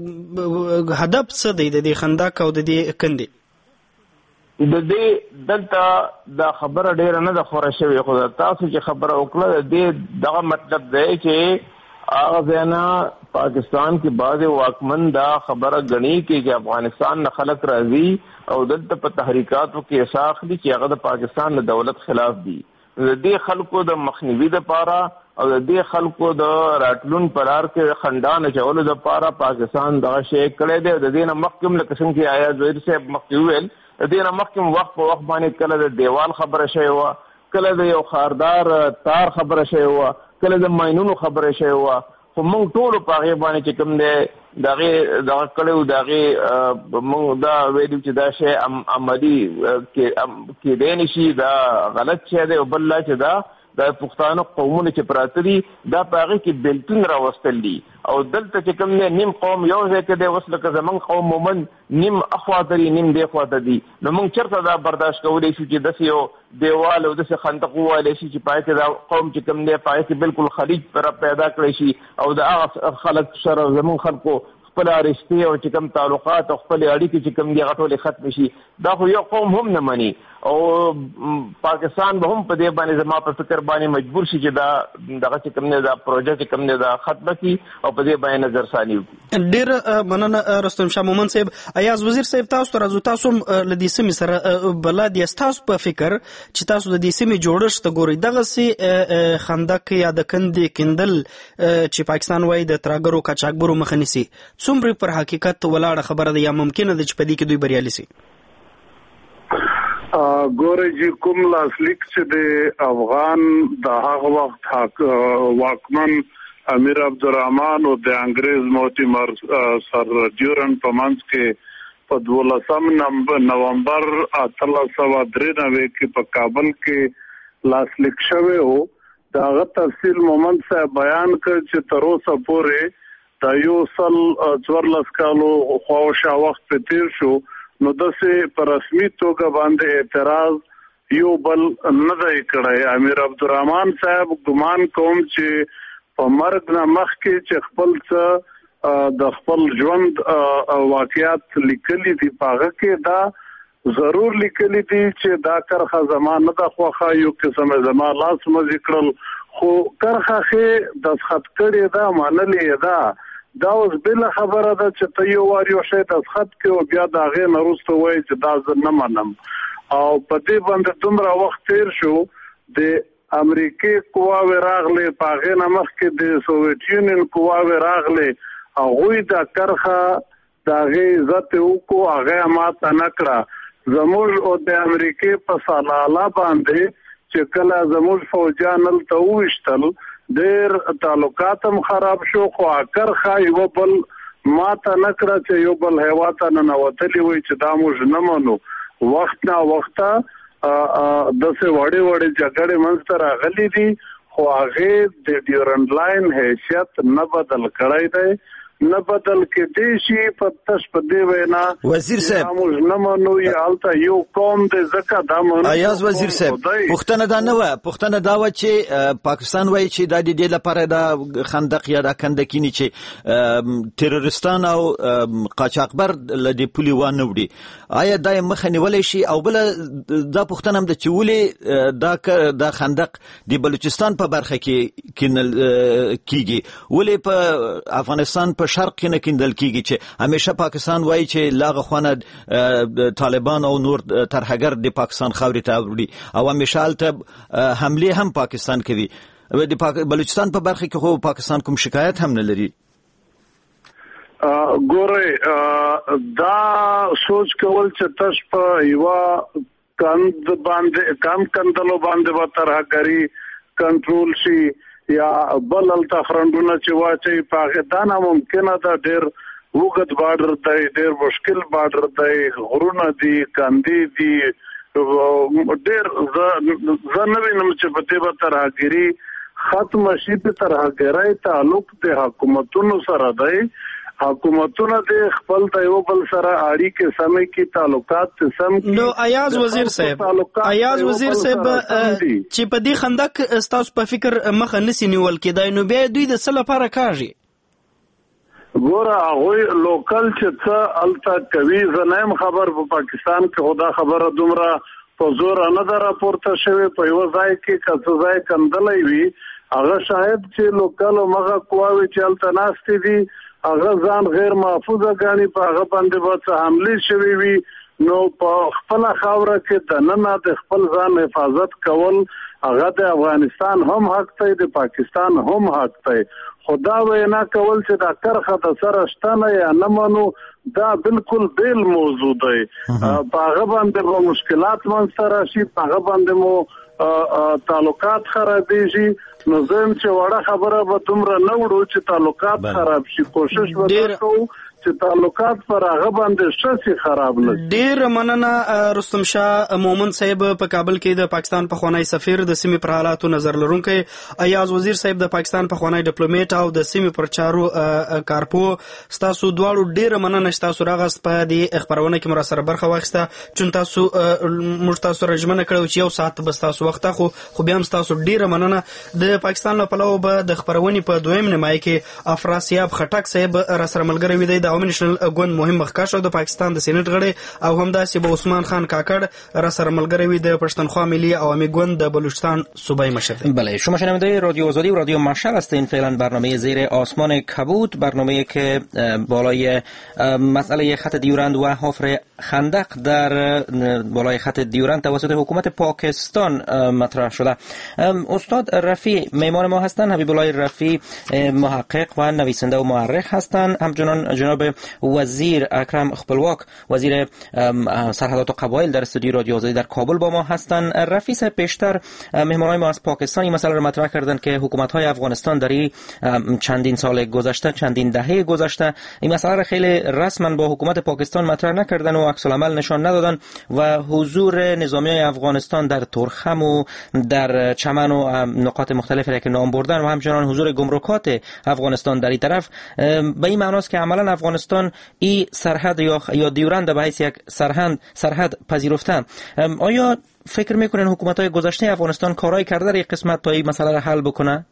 هدف څه دی د دې خندق او د دې کندې د دې دلته دا خبره ډیره نه ده خوره شوې خو تاسو چې خبره وکړه د دې دغه مطلب دی چې هغه ځای نه پاکستان کې بعضې واکمن دا خبره ګڼي چې افغانستان نه خلک راځي او دلته په تحریکاتو کې حصه اخلي چې هغه د پاکستان د دولت خلاف دي د دې خلکو د مخنیوي دپاره او د دې خلکو د راتلون په لار کې خنډان اچولو دپاره پاکستان دغه شی کړی دی د دې نه مخکې هم لکه څنګه چې آیا ظهیر صاحب مخکې وویل د دې نه مخکې وخت په وخت باندې کله د دیوال خبره شوې وه کله د یو خاردار تار خبره شوې وه کله د ماینونو خبره شوې وه خو موږ ټولو په هغې باندې چې کوم دی د هغې دغه کړی و د هغې موږ دا ویلي چې دا شی عملي کېدی نه شي دا غلط شی دی او بل لا چې دا د پښتانه قومونه چې پراته دي دا په هغې کې بېلتون راوستل دي او دلته چې کوم دی نیم قوم یو ځای کې دی اوس لکه زموږ قوم مومن نیم اخواته دي نیم دې خواته دي نو موږ چېرته دا برداشت کولی شو چې داسې یو دیوال او داسې خندق وویلی شي چې په هغې کې دا قوم چې کوم دی په هغې کې بلکل خلیج پیدا کړی شي او د هغه خلک سره زموږ خلکو خپل رشتې او چې کوم تعلقات او خپل اړیکې چې کوم دي هغه ټولې ختم شي دا خو یو قوم هم نه مني او پاکستان به هم په دې باندې زما په فکر باندې مجبور شي چې دا دغه چې کوم دی دا پروژه چې کوم دی دا ختمه کړي او په دې باندې نظرثاني وکړي. ډېر مننه رستم شاه مومن صاحب. ایاز وزیر صاحب تاسو ته راځو تاسو هم له دې سیمې سره بلد یاست تاسو په فکر چې تاسو د دې سیمې جوړښت ته ګورئ دغسې خندق یا د کندې کیندل چې پاکستان وایي د ترهګرو قاچاقبرو مخه نیسي څومره پر حقیقت ولاړه خبره ده یا ممکنه ده چې په دې کې دوی بریالي سي؟ ګورئ چې کوم لاسلیک چې د افغان د هغه وخت واکمن امیر عبدالرحمن او د انګریز موتیمر سر ډیورنډ په منځ کې په 12 نومبر 1893 کې په کابل کې لاسلیک شوی و. د هغه تفصیل مومن صاحب بیان کړ چې تر اوسه پورې د 14 کالو خواوشا وخت په تیر شو نو داسې په رسمي توګه باندې اعتراض یو بل نه دی کړی. امیر عبدالرحمن صاحب ګمان کوم چې په مرګ نه مخکې چې خپل څه د خپل ژوند واقعیات لیکلي دي په هغه کې دا ضرور لیکلي دي چې دا کرښه زما نه ده خوښه یو قسم زما لاس مزي کړل خو کرښه ښې دستخط کړې ده منلې ده دا اوس بله خبره ده چې ته یو وار یو شی دستخط کړې او بیا د هغې نه وروسته وایي چې دا زه نه منم او په دې باندې دومره وخت تیر شو د امریکې قواوې راغلې په هغې نه مخکې د سوویت یونین قواوې راغلې هغوی دا کرښه د هغې عزت یې وکړو هغه یې ماته نه کړه زموږ او د امریکې په سلاله باندې چې کله زموږ فوجیان هلته وویشتل ډېر تعلقات هم خراب شو خو کرښه یوه بل ماته نه کړه چې یو بل هیواد ته ننوتلي وي چې دا موږ نه منو وخت نه وخته داسې وړې جګړې منځته راغلي دي خو هغه د ډیورنډ لاین حیثیت نه بدل کړی دی نه بدل کېدی شي په تاسو په دی وینا وزیر صاحب موږ نه منو یالته یو قوم د زکه د منو ایاز وزیر صاحب پښتنه دا نه و پښتنه دا و چې پاکستان وایي چې د دې لپاره د خندق یا د کندکینی چې تروریستان او قاچاقبر لدی پولی وانه وړي آیا دا مخه نیولای شي او بل دا پښتنه هم د چولې د خندق د بلوچستان په برخه کې کیږي ولې په افغانستان په شرق کې نه کیندل کیږي چې همیشه پاکستان وایي چې لاغه خونه طالبان او نور ترهګر د پاکستان خاورې ته وړي او همیشه الته حمله هم پاکستان کوي د بلوچستان په برخه کې خو پاکستان کوم شکایت هم نه لري ګوره دا سوچ کول چې تاسو په یو کند باندې کم کندلو باندې و ترهګری کنټرول شي یا بل التخرندونه چې واچي پاکستان ممکنه ده ډېر وګت بارډر دی ډېر مشکل بارډر دی غرونه دي کاندي دي ډېر ځنوي نم چې په دې به ترهګری ختم شي په ترهګری تعلق د حکومتونو سره دی حکومتونه د خپل د یو بل سره اړیکې سمې کې تعلقات سم نو ایاز وزیر صاحب چې په دې خندق استاس په فکر مخه نسی نیول کېدای نو بیا دوی د څه لپاره کاږي ګوره هغه لوکل چې څه الته کوي زنایم خبر په پاکستان کې خدا خبره دومره په زور نه ده راپورته شوی په یو ځای کې کڅ ځای کندلې وي هغه شاید چې لوکل مغه قواوي چې الته ناشته دي هغه ځان غیر محفوظه غاڼي په هغه باندې به حمله شوی وي نو په خپل خاوره کې د نن د خپل ځان حفاظت کول هغه د افغانستان هم حق دی د پاکستان هم حق دی خدا وینا کول چې دا کرخه د سره شتنه یا نه منو دا بالکل بیل موضوع دی په هغه باندې مشکلات منځته راشي په هغه باندې مو تعلقات خرابېږي نو زم چې وړه خبره به دومره نه وړو چې تعلقات خراب شي کوشش وکړو چې تعلقات پر هغه باندې شاسي خراب نه ډیر مننه رستم شاه مومن صاحب په کابل کې د پاکستان په خوانی سفیر د سیمې پر حالاتو نظر لرونکي ایاز وزیر صاحب د پاکستان په خوانی ډیپلوماټ او د سیمې پر چارو کارپو تاسو دواړو ډیر مننه تاسو راغست په دې خبرونه کې مرسته برخه واخیسته چې تاسو موږ تاسو رجمنه کړو چې یو ساعت بس تاسو وخت خو بیا هم تاسو ډیر مننه د پاکستان له پلوه به د خبرونې په دویم نیمای کې افراسیاب خټک صاحب را سره ملګری وي د عوامي نېشنل ګوند مهم مخکښ د پاکستان د سېنات غړي او همداسې به عثمان خان کاکړ را سره ملګری وي د پښتونخوا ملی عوامي ګوند د بلوچستان صوبای مشر. بله شما شنونده رادیو آزادی و رادیو مشعل هستین. فعلا برنامه زیر آسمان کبود، برنامه‌ای که بالای مسئله خط دیورند و حفر خندق در بالای خط دیورند توسط حکومت پاکستان مطرح شده. استاد رفیع میمان ما هستند، حبیب الله رفیع محقق و نویسنده و مورخ هستند، همچنان جناب وزیر اکرم خپلواک وزیر سرحدات و قبایل در استودیو رادیو آزادی در کابل با ما هستند. رفیع صاحب پیشتر مهمانان ما از پاکستان این مسئله را مطرح کردند که حکومت‌های افغانستان در چندین سال گذشته، چندین دهه گذشته این مسئله را خیلی رسما با حکومت پاکستان مطرح نکردن و عکس العمل نشان ندادن و حضور نظامیای افغانستان در ترخم و در چمن و نقاط مختلفی که نام بردن و همچنان حضور گمرکات افغانستان در این طرف به این معناست که عملا افغانستان این سرحد یا دیورند به حیث یک سرحد پذیرفته. آیا فکر میکنین حکومت‌های گذشته افغانستان کارایی کرده در این قسمت تا این مسئله را حل بکنه؟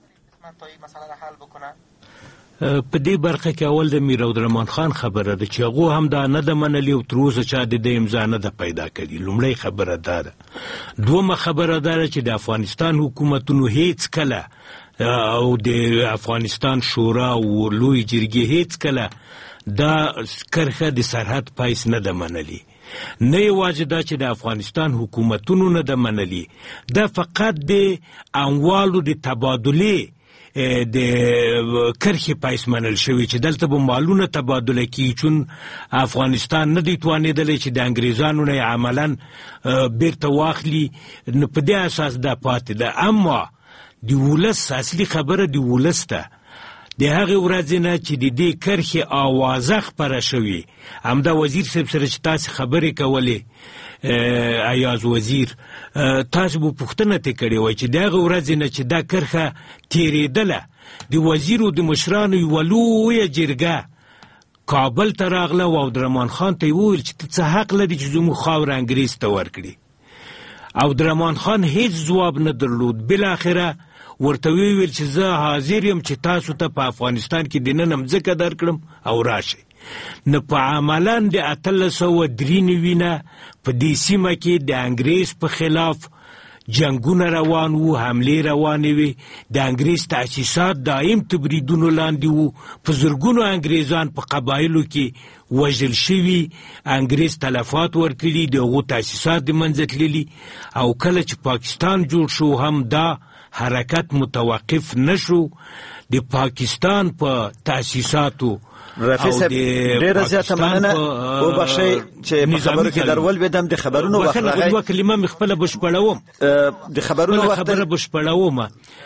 په دې برخه کې اول د میر عبدالرحمن خان خبره ده چې هغه هم دا نه د منلي او تر اوسه چا د امضا نه ده پیدا کړې. لومړی خبره ده. دومره خبره ده چې د افغانستان حکومتونو هیڅ کله او د افغانستان شورا او لوی جرګې هیڅ کله دا کرښه د سرحد پایس نه ده منلي. نه یوازې دا چې د افغانستان حکومتونو نه ده منلي، دا فقط د اموالو د تبادلې د کرښې پایس منل شوی چې دلته به مالونه تبادله کیږي، چون افغانستان نه دی توانېدلی چې د انګریزانو نه عملا بیرته واخلي. نو په دې اساس دا پاتې ده. اما د ولس اصلي خبره د ولس ده. د هغې ورځې نه چې د دې کرښې آوازه خپره شوې، همدا وزیر صاحب سره چې تاسې خبرې کولې ایاز وزیر، تاسو به پوښتنه ترې کړې وای چې د هغې ورځې نه چې دا کرښه تېرېدله، د وزیرو د مشرانو یوه لویه جرګه کابل ته راغله او عبدالرحمن خان ته یې وویل چې ته څه حق لري چې زموږ خاوره انګریز ته ورکړي. عبدالرحمن خان هیڅ ځواب نه درلود. بالاخره ورته ویل چې زه حاضر یم چې تاسو ته په افغانستان کې دننه مځکه درکړم او راشئ. نو په عملاً د 1893 نه په دې سیمه کې د انګریز په خلاف جنگونه روان وو، حملې روانې وې، د انګریز تاسیسات دایم تبریدونو لاندې وو، په زرګونو انګریزان په قبایلو کې وژل شوي، انګریز تلفات ورکړي، د هغو تاسیسات د منځه تللي. او کله چې پاکستان جوړ شو هم دا حرکت متوقف نشو. د پاکستان په تاسیساتو رفیع صاحب ډیره زیاته مننه. وبخښئ چې په خبرو کې درول ویدم، د خبرونو وخت راغی. یوه کلمه مې خپله بشپړوم، د خبرونو وخت خبره بشپړوم.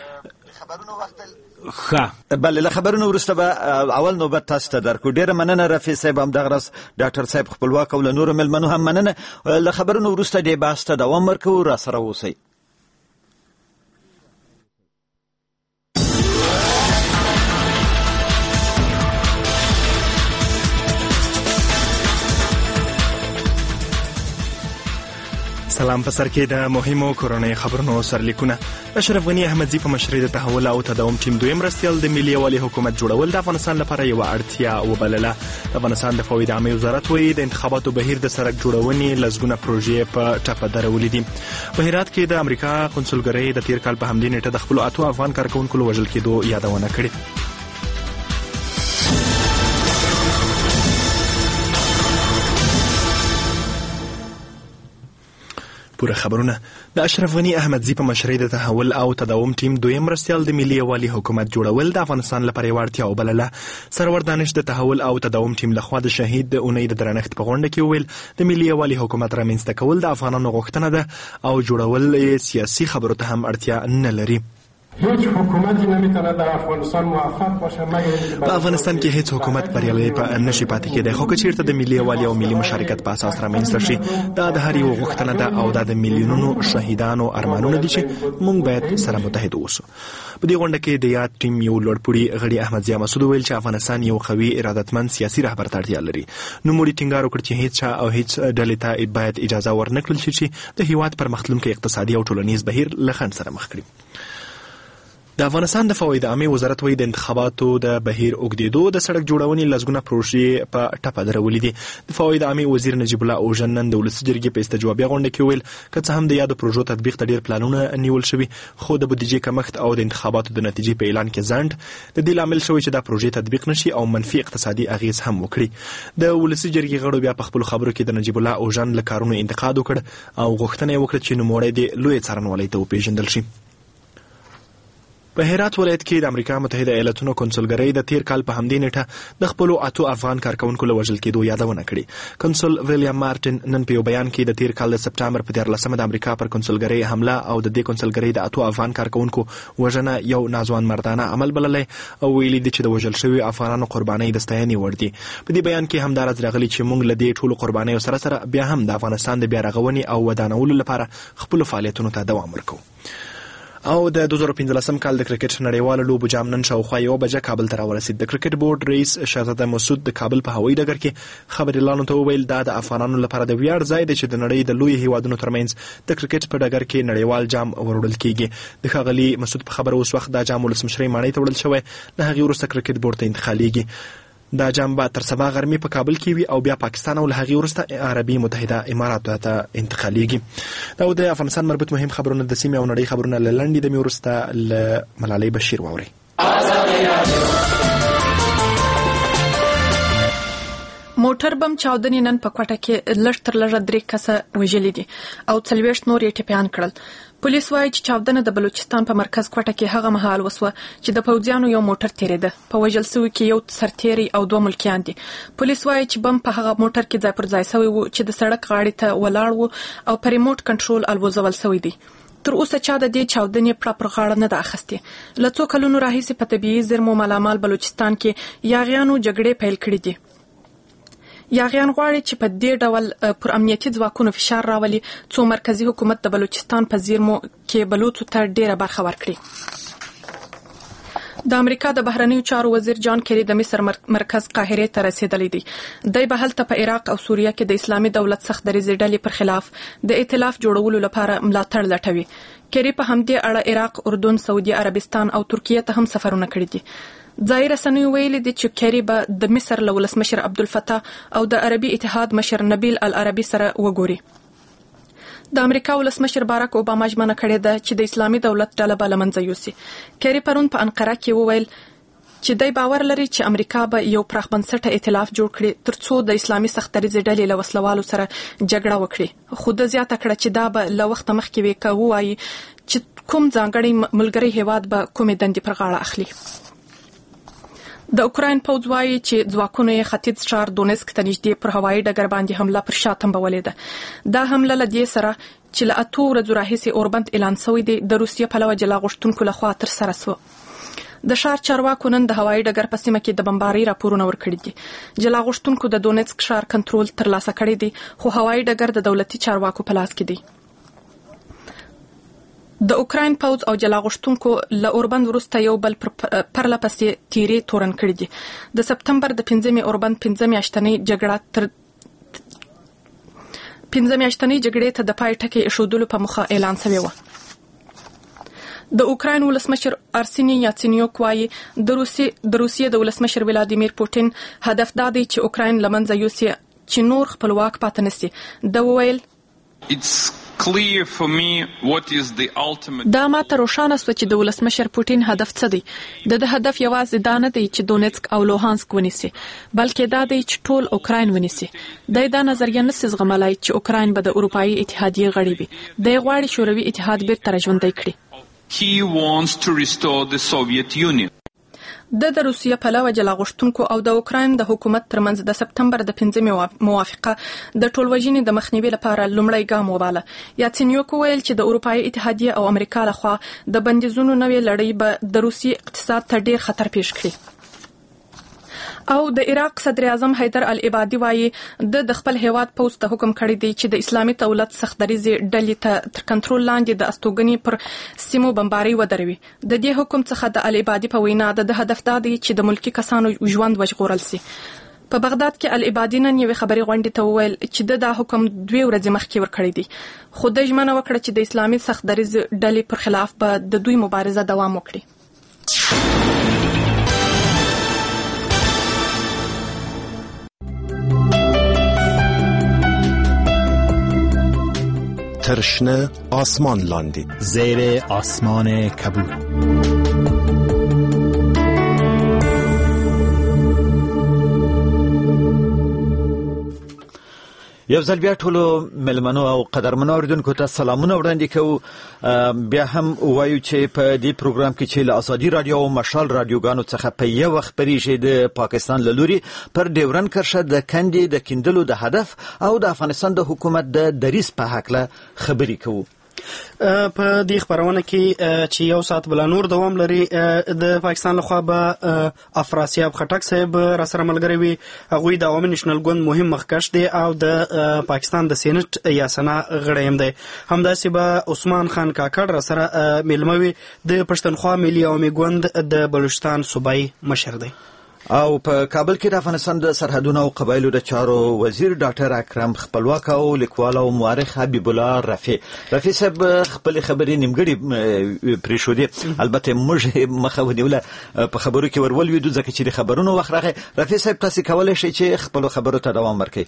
ښه بله، له خبرونو وروسته به اول نوبت تاسو ته درکړو. ډیره مننه رفیع صاحب، همدغه راز ډاکټر صاحب خپلواک او له نورو مېلمنو هم مننه. له خبرونو وروسته دې بحث ته دوام ورکوو. راسره اوسئ. سلام. په سر کې د مهمو کورنۍ خبرونو سرلیکونه. اشرف غنی احمدزي په مشرۍ د تحول او تداوم ټیم دویم مرستیال د ملي یووالي حکومت جوړول د افغانستان لپاره یوه اړتیا وبلله. د افغانستان د فوایدو عامې وزارت وایي د انتخاباتو بهیر د سړک جوړونې لسګونه پروژې په ټپه درولې دي. په هرات کې د امریکا قونسلګرۍ د تیر کال په همدې نیټه د خپلو 8 افغان کارکوونکو له وژل کېدو یادونه کړې. پوره خبرونه. د اشرف غنی احمدزي په مشرۍ د تحول او تداوم ټیم دویم مرستیال د ملي یووالي حکومت جوړول د افغانستان لپاره یوه اړتیا وبلله. سرور دانش د تحول او تداوم ټیم لخوا د شهید د اونۍ د درنښت په غونډه کې وویل د ملي یووالي حکومت رامنځته کول د افغانانو غوښتنه ده او جوړول سیاسي خبرو ته هم اړتیا نه لري. هیچ حکومتی نمیتونه در افغانستان موفق باشه مگر په افغانستان کې هیڅ حکومت بریالی نشي پاتې کېدی، خو که چیرته د ملي یووالي او ملي مشارکت په اساس رامنځته شي، دا د هر یو غوښتنه ده او دا د میلیونونو شهیدانو ارمانونه دي چې موږ باید سره متحد اوسو. په دې غونډه کې د یاد ټیم یو لوړپوړي غړي احمد ضیا مسعود ویل چې افغانستان یو قوي ارادتمند سیاسي رهبر ته اړتیا لري. نوموړي ټینګار وکړ چې هیڅ چا او هیڅ ډلې ته باید اجازه ورنکړل شي چې د هیواد پرمختلونکی اقتصادي او ټولنیز بهیر له خنډ سره مخ کړي. د افغانستان د فوایدو عامې وزارت وایي د انتخاباتو د بهیر اوږدېدو د سړک جوړونې لسګونه پروژې په ټپه درولې دي. د فوایدو عامې وزیر نجیب الله اوژن نن د ولسي جرګې په استجوابیه غونډه کې ویل که څه هم د یادو پروژو تطبیق ته ډېر پلانونه نیول شوي، خو د بودیجې کمښت او د انتخاباتو د نتیجې په اعلان کې ځنډ د دې لامل شوی چې دا پروژې تطبیق نشي او منفي اقتصادي اغیز هم وکړي. د ولسي جرګې غړو بیا په خپلو خبرو کې د نجیب الله اوژن له کارونو انتقاد وکړ او غوښتنه یې وکړه چې نوموړی د لوی څارنوالۍ ته وپېژندل شي. په هرات ولایت کې د امریکا متحده ایالاتونو قونسلګرۍ د تیر کال په همدې نیټه د خپلو 8 افغان کارکوونکو له وژل کېدو یادونه کړې. قونسل ویلیام مارټن نن په یو بیان کې د تیر کال د سپټمبر په 14مه د امریکا پر قونسلګرۍ حمله او د دې قونسلګرۍ د 8 افغان کارکوونکو وژنه یو ناځوان مردانه عمل بللی او ویلي دي چې د وژل شوي افغانانو قربانۍ د ستاینې وړ دي. په دې بیان کې همدارس راغلي چې موږ له دې ټولو قربانیو سره سره بیا هم د افغانستان د بیا رغونې او ودانولو لپاره خپلو فعالیتونو ته دوام ورکوو. او د 2015 کال د کرکټ نړیواله لوبو جام نن شاوخوا 1 بجه کابل ته راورسید. د کرکټ بورډ رئیس شهزاده مسعود د کابل په هوایي ډګر کې خبريالانو ته وویل دا د افغانانو لپاره د ویاړ ځای دی چې د نړۍ د لوی هیوادونو ترمنځ د کرکټ په ډګر کې نړیوال جام وروړل کیږي. د ښاغلي مسعود په خبره اوس وخت دا جام ولسمشرۍ ماڼۍ ته وړل شوی، له هغې وروسته کرکټ بورډ ته انتقالیږي. دا جام به تر سبا غرمې په کابل کې وي او بیا پاکستان او له هغې وروسته عربي متحده اماراتو ته انتقالیږي. دا د افغانستان مربوط مهم خبرونه د سیمې او نړۍ خبرونه له لنډې دمې وروسته له ملالۍ بشیر واورئ. موټر بم چاودنې نن په کوټه کې لږ تر لږه 3 کسه وژلي دي او 40 نور یې ټپیان کړل. پولیس وایي چې چاودنه د بلوچستان په مرکز کوټه کې هغه مهال وسوه چې د پوځیانو یو موټر تیریده. په وژل سوي کې یو سرتیری او 2 ملکیان دي. پولیس وایي چې بم په هغه موټر کې ځای پر ځای سوی و چې د سړک غاړې ته ولاړ و او په ریموټ کنټرول الوزول سوی دی. تر اوسه چا د دې چاودنې پړه پر غاړه نه ده اخیستې. له څو کلونو راهیسې په طبیعي زیرمو مالامال بلوچستان کې یاغیانو جګړې پیل کړې دي. یاغیان غواړي چې په دې ډول پر امنیتي ځواکونو فشار راولي څو مرکزی حکومت د بلوچستان په زیرمو کې بلوڅو ته ډیره برخه ورکړي. د امریکا د بهرنیو چارو وزیر جان کیری د مصر مرکز قاهره ته رسیدلی دی. دی به هلته په عراق او سوریه کې د اسلامي دولت سخت دریځ ډلې پر خلاف د ائتلاف جوړولو لپاره ملاتړ لټوي. کیری په همدې اړه عراق، اردن، سعودي عربستان او ترکیه ته هم سفرونه کړي دي. ځایي رسنیو ویلي دي چې کیری به د مصر له ولسمشر عبدالفتاح او د عربي اتحاد مشر نبیل العربي سره وګوري. د امریکا ولسمشر باراک اوباما ژمنه کړې ده چې د اسلامي دولت ډله به له منځه یوسي. کیری پرون په انقره کې وویل چې دی باور لري چې امریکا به یو پراخ بنسټه ائتلاف جوړ کړي ترڅو د اسلامي سخت دریځ ډلې له وسلوالو سره جګړه وکړي. خو د زیاته کړه چې دا به له وخت مخکې وي وایي چې کوم ځانګړی ملګری هیواد به کومې دندې پر غاړه اخلي. د اوکراین پوځ وایي چې ځواکونو یې ختیځ ښار دونیسک ته نږدې پر هوایي ډګر باندې حمله پر شا تنبولې ده. دا حمله له دې سره چې له 8 ورځو راهیسې اوربند اعلان شوی دی د روسیې پلوه جلا غوښتونکو لخوا ترسره شو. د ښار چارواکو نن د هوایي ډګر په سیمه کې د بمبارۍ راپورونه ورکړي دي. جلا غوښتونکو د دونیسک ښار کنټرول ترلاسه کړی دی خو هوایي ډګر د دولتي چارواکو په لاس کې دی. د اوکراین پوځ او جلا غوښتونکو له اوربند وروسته یو بل پرله پسې تیرې تورن کړي دي. د سپتمبر د 5 اوربند 5 میاشتنۍ جګړې ته د پای ټکی ایښودلو په موخه اعلان شوی و. د اوکراین ولسمشر ارسینی یاتسینیوک وایي د روسیې د ولسمشر ولادیمیر پوتین هدف دا دی چې اوکراین له منځه یوسي چې نور خپلواک پاتې نشي. د وویل دا ماته روښانه شوه چې د ولسمشر پوتین هدف څه دی. د هدف یوازې دا نه دی چې دونیسک او لوهانسک ونیسي بلکې دا دی چې ټول اوکراین ونیسي. دا نظریه نشي زغملای چې اوکراین به د اروپایي اتحادیې غړی وي. دی غواړي شوروي اتحاد بیرته راژوندی کړي. د روسیې پلوه جلا غوښتونکو او د اوکراین د حکومت ترمنځ د سپتمبر د 5 موافقه د ټولوژنې د مخنیوي لپاره لومړی ګام وباله. یاتسینیوک ویل چې د اروپایي اتحادیې او امریکا لخوا د بندیزونو نوې لړۍ به د روسیې اقتصاد ته ډیر خطر پیښ کړي. او د عراق صدر اعظم حیدر العبادي وایي د خپل هیواد پوځ ته حکم کړی دی چې د اسلامي دولت سخت دریځ ډلې ته تر کنټرول لاندې د استوګنې پر سیمو بمبارۍ ودروي. د دې حکم څخه د العبادي په وینا د هدف دا دی چې د ملکی کسانو ژوند وژغورل شي. په بغداد کې العبادي نن یوې خبري غونډې ته وویل چې دا حکم 2 ورځې مخکې ورکړی دی خو د ژمنه وکړه چې د اسلامي سخت دریځ ډلې پر خلاف به د دوی مبارزه دوام وکړي. ترشنه آسمان لاندی زیر آسمان کبود. یو ځل بیا ټولو ملمنو او قدرمنو اوریدونکو ته سلامونه وړاندې کوو. بیا هم وایو چې په دې پروګرام کې چې له ازادي رادیو او مشال رادیوګانو څخه په یو وخت خبرېږي د پاکستان له لوري پر ډیورن کرښه د کندې د کیندلو د هدف او د افغانستان د حکومت د دریځ په هکله خبرې کوو. په دې خبرونه کې چې یو ساعت بل نور دوام لري د پاکستان لخوا به افراسیاب خټک صاحب را سره ملګری وي. هغه د عوامي نېشنل ګوند مهم مخکښ دی او د پاکستان د سېنات یا سنا غړی هم دی. همداسې به عثمان خان کاکړ را سره ملموي د پښتونخوا ملي عوامي ګوند د بلوچستان صوبایي مشر دی. او په کابل کې د افغانستان د سرحدونو او قبایلو د چارو وزیر ډاکټر اکرم خپلواک او لیکوال او مورخ حبیب الله رفیع صاحب خپل خبرې نیمګړې پریښودې. البته موږ مخه ونیوله په خبرو کې ورولویدو ځکه چې د خبرونو وخت راغی. رفیع صاحب تاسو کولی شئ چې خپل خبرو ته دوام ورکړئ.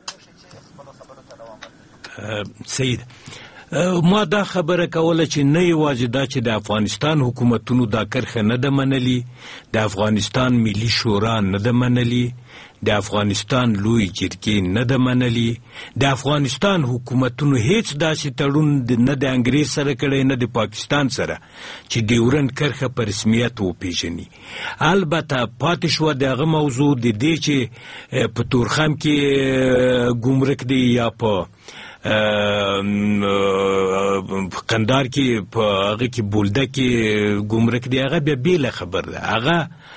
سید ما دا خبره کوله چې نه یوازې دا چې د افغانستان حکومتونو دا کرښه نه ده منلي، د افغانستان ملي شورا نه ده منلي، د افغانستان لوی جرګې نه ده منلي، د افغانستان حکومتونو هیڅ داسې تړون نه د انګریز سره کړی نه د پاکستان سره چې ډیورنډ کرښه په رسمیت وپیژني. البته پاتې شوه د هغه موضوع د دې چې په تورخم کې ګمرک دی یا په قندار کې په هغه کې بولده کې ګمرک دی هغه بیا بیل خبر ده هغه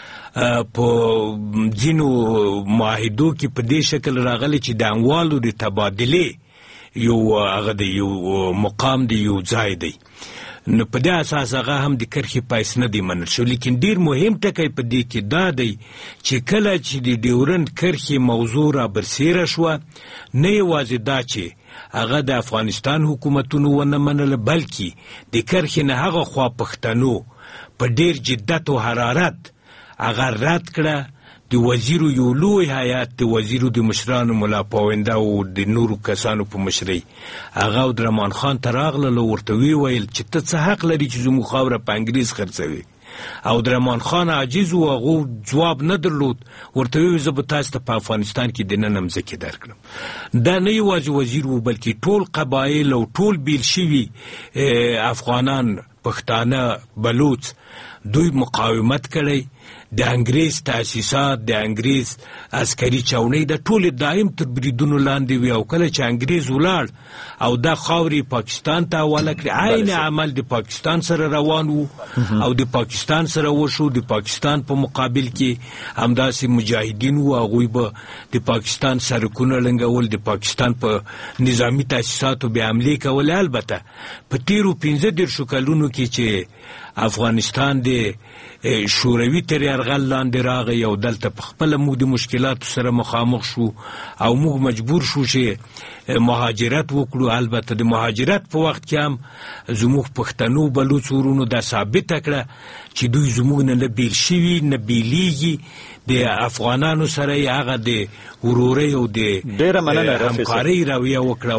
په ځینو معاهدو کې په دې شکل راغلی چې د اموالو د تبادلې یو هغه د یو مقام دی یو ځای دی نو په دې اساس هغه هم د کرښې پایس نه دی منل شو لیکن ډیر مهم ټکی په دې کې دا دی چې کله چې د ډیورند کرښې موضوع را برسېره شوه نه یوازې دا چې هغه د افغانستان حکومتونو ونه منله بلکې د کرښې نه هغه خوا پښتنو په ډیر جدت او حرارت هغه رد کړه د وزیرو یو لوی هیات د وزیرو د مشرانو ملا پاونده او د نورو کسانو په مشرۍ هغه عبدالرحمن خان ته راغله ورته ویل چې ته څه حق لري چې زموږ خاوره په انګریز خرڅوي او عبدالرحمن خان عاجز و هغه ځواب نه درلود ورته ویل زه به تاسو ته په افغانستان کې دننه مځکې درکړم دا نه یوازې وزیر و بلکې ټول قبایل او ټول بیل شوي افغانان پښتانه بلوچ دوی مقاومت کړی د انګریز تاسیسات د انګریز عسکري چاونۍ د ټول دایم تر بریدونو لاندې وي او کله چې انګریز ولاړ او دا خاوري پاکستان ته حواله کړي عین عمل د پاکستان سره روان وو او د پاکستان سره وشو د پاکستان په مقابل کې همداسې مجاهدین وو هغوی به د پاکستان سرکونه لنګول د پاکستان په نظامی تاسیساتو به حملې کولې البته په تیرو 15 کلونو کې چې افغانستان د شوروي تر یرغل لاندې راغی او دلته په خپله موږ د مشکلاتو سره مخامخ شو او موږ مجبور شو چې مهاجرت وکړو البته د مهاجرت په وخت کې هم زموږ پښتنو بلوڅ ورونو دا ثابته کړه چې دوی زموږ نه بیل شوي نه بیلیږي د افغانانو سره یې هغه د ورورۍ او د همکارۍ رویه وکړه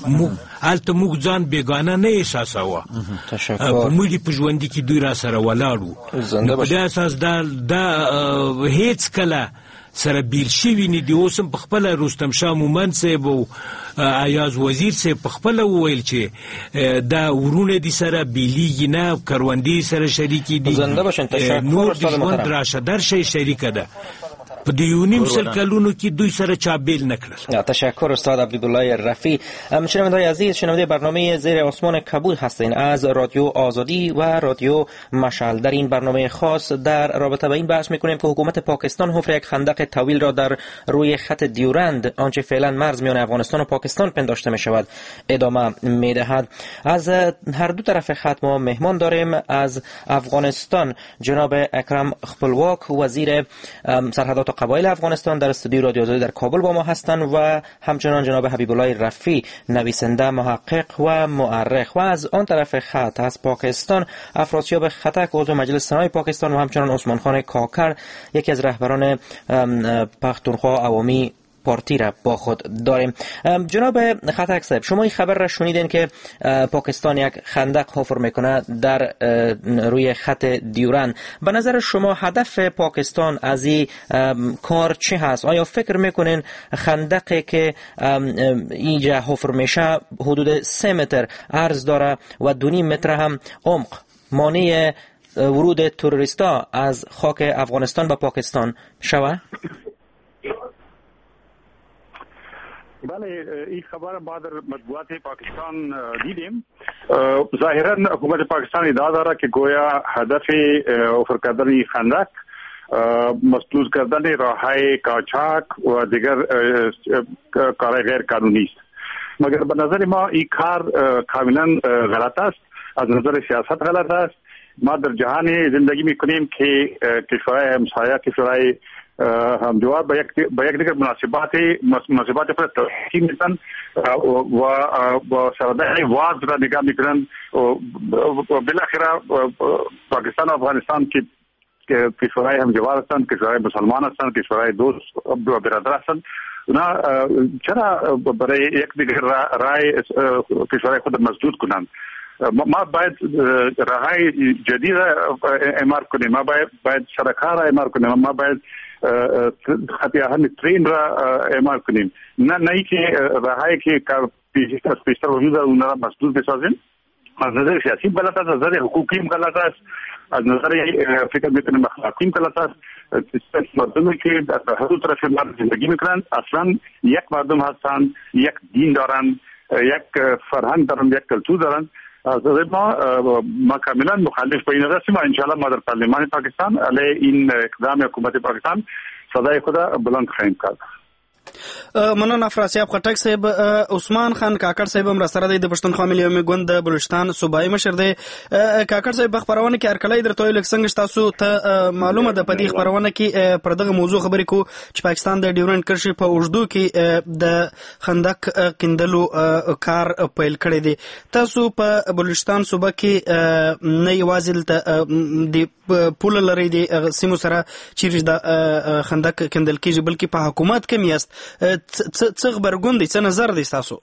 هلته موږ ځان بېګانه نه احساسوه په موږ په ژوندي کې دوی را سره ولاړ وو نو په دې اساس دا هیڅ کله سره بیل شوي نه دي اوس هم په خپله رستم شاه مومند صاحب او ایاز وزیر صاحب په خپله وویل چې دا ورونه دي سره بیلیږي نه کروندې سره شریکې دي نور د ژوند راشه درشه شریکه ده په د 1.5 کلونو کې دوی سره چا بیل نکړل. تشکر استاد عبدالله رفیع. شنونده‌های عزیز، شنونده برنامه زیر آسمان کبود هستین از رادیو آزادی و رادیو مشعل. در این برنامه خاص در رابطه با این بحث میکنیم که حکومت پاکستان حفر یک خندق طویل را در روی خط دیورند آنچه فعلا مرز میان افغانستان و پاکستان پنداشته می شود ادامه میدهد. از هر دو طرف خط ما مهمان داریم. از افغانستان جناب اکرم خپلواک وزیر سرحدات قبایل افغانستان در استودیو رادیو آزادی در کابل با ما هستند و همچنان جناب حبیب الله رفیع نویسنده، محقق و مورخ. و از آن طرف خط از پاکستان افراسیاب خطک عضو مجلس سنای پاکستان و همچنان عثمان خان کاکر یکی از رهبران پختونخوا عوامی پارتی را با خود داریم. جناب خطک صاحب، شما این خبر را شنیدین که پاکستان یک خندق حفر میکنه در روی خط دیورند. به نظر شما هدف پاکستان از این کار چی هست؟ آیا فکر میکنین خندقی که اینجا حفر میشه حدود 3 متر عرض داره و 2.5 متر هم عمق مانع ورود تروریستا از خاک افغانستان به پاکستان شود؟ بله، این خبر ما در مطبوعات پاکستان دیدیم. ظاهرا حکومت پاکستان ادعا داره که گویا هدف حفر کردن این خندق مسدود کردن راههای قاچاق و دیگر کارهای غیر قانونی است. مگر به نظر ما این کار کاملا غلط است. از نظر سیاست غلط است. ما در جهان زندگی میکنیم که کشورهای همسایه، کشورهای همجوار با یک دیگر مناسبات پر توجیه میکنن و با سردهای واز را نگاه میکنن و بالاخره پاکستان و افغانستان که کشورهای همجوار هستند، کشورهای مسلمان هستند، کشورهای دوست و برادر هستند، اونا چرا برای یک دیگر رای کشورهای خود مسدود کنند؟ ما باید راههای جدید اعمار کنیم، ما باید سرک‌ها را اعمار کنیم، ما باید خط آهن ترین را اعمال کنیم، نه که راهایی که پیشتر وجود دارد اونها را مسدود بسازیم. از نظر سیاسی غلط است، از نظر حقوقی غلط است، از نظر فکر میکنیم اخلاقی غلط است. مردمی که در هر دو طرف مرز زندگی میکنند اصلا یک مردم هستند، یک دین دارند، یک فرهنگ دارن، یک کلتور دارن. ما کاملا مخالف به این هستیم و انشالله ما در پارلمان پاکستان علیه این اقدام حکومت پاکستان صدای خود بلند خواهیم کرد. مننه افراسیاب خټک صاحب. عثمان خان کاکړ صاحب هم راسره دی، د پښتونخوا ملي عمومي ګوند د بلوچستان صوبایي مشر دی. کاکړ صاحب په خپرونه کې هرکلی درته ویل څنګه تاسو ته معلومه ده په دې خپرونه کې پر دغه موضوع خبرې کوو چې پاکستان د ډیورنډ کرښې په اوږدو کې د خندق کیندلو کار پیل کړی دی. تاسو په بلوچستان صوبه کې نه یوازې د پوله لرئ د سیمو سره چیرې د خندق کیندل کېږي بلکې په حکومت کې یاست. څه غبرګون دی، څه نظر دی تاسو؟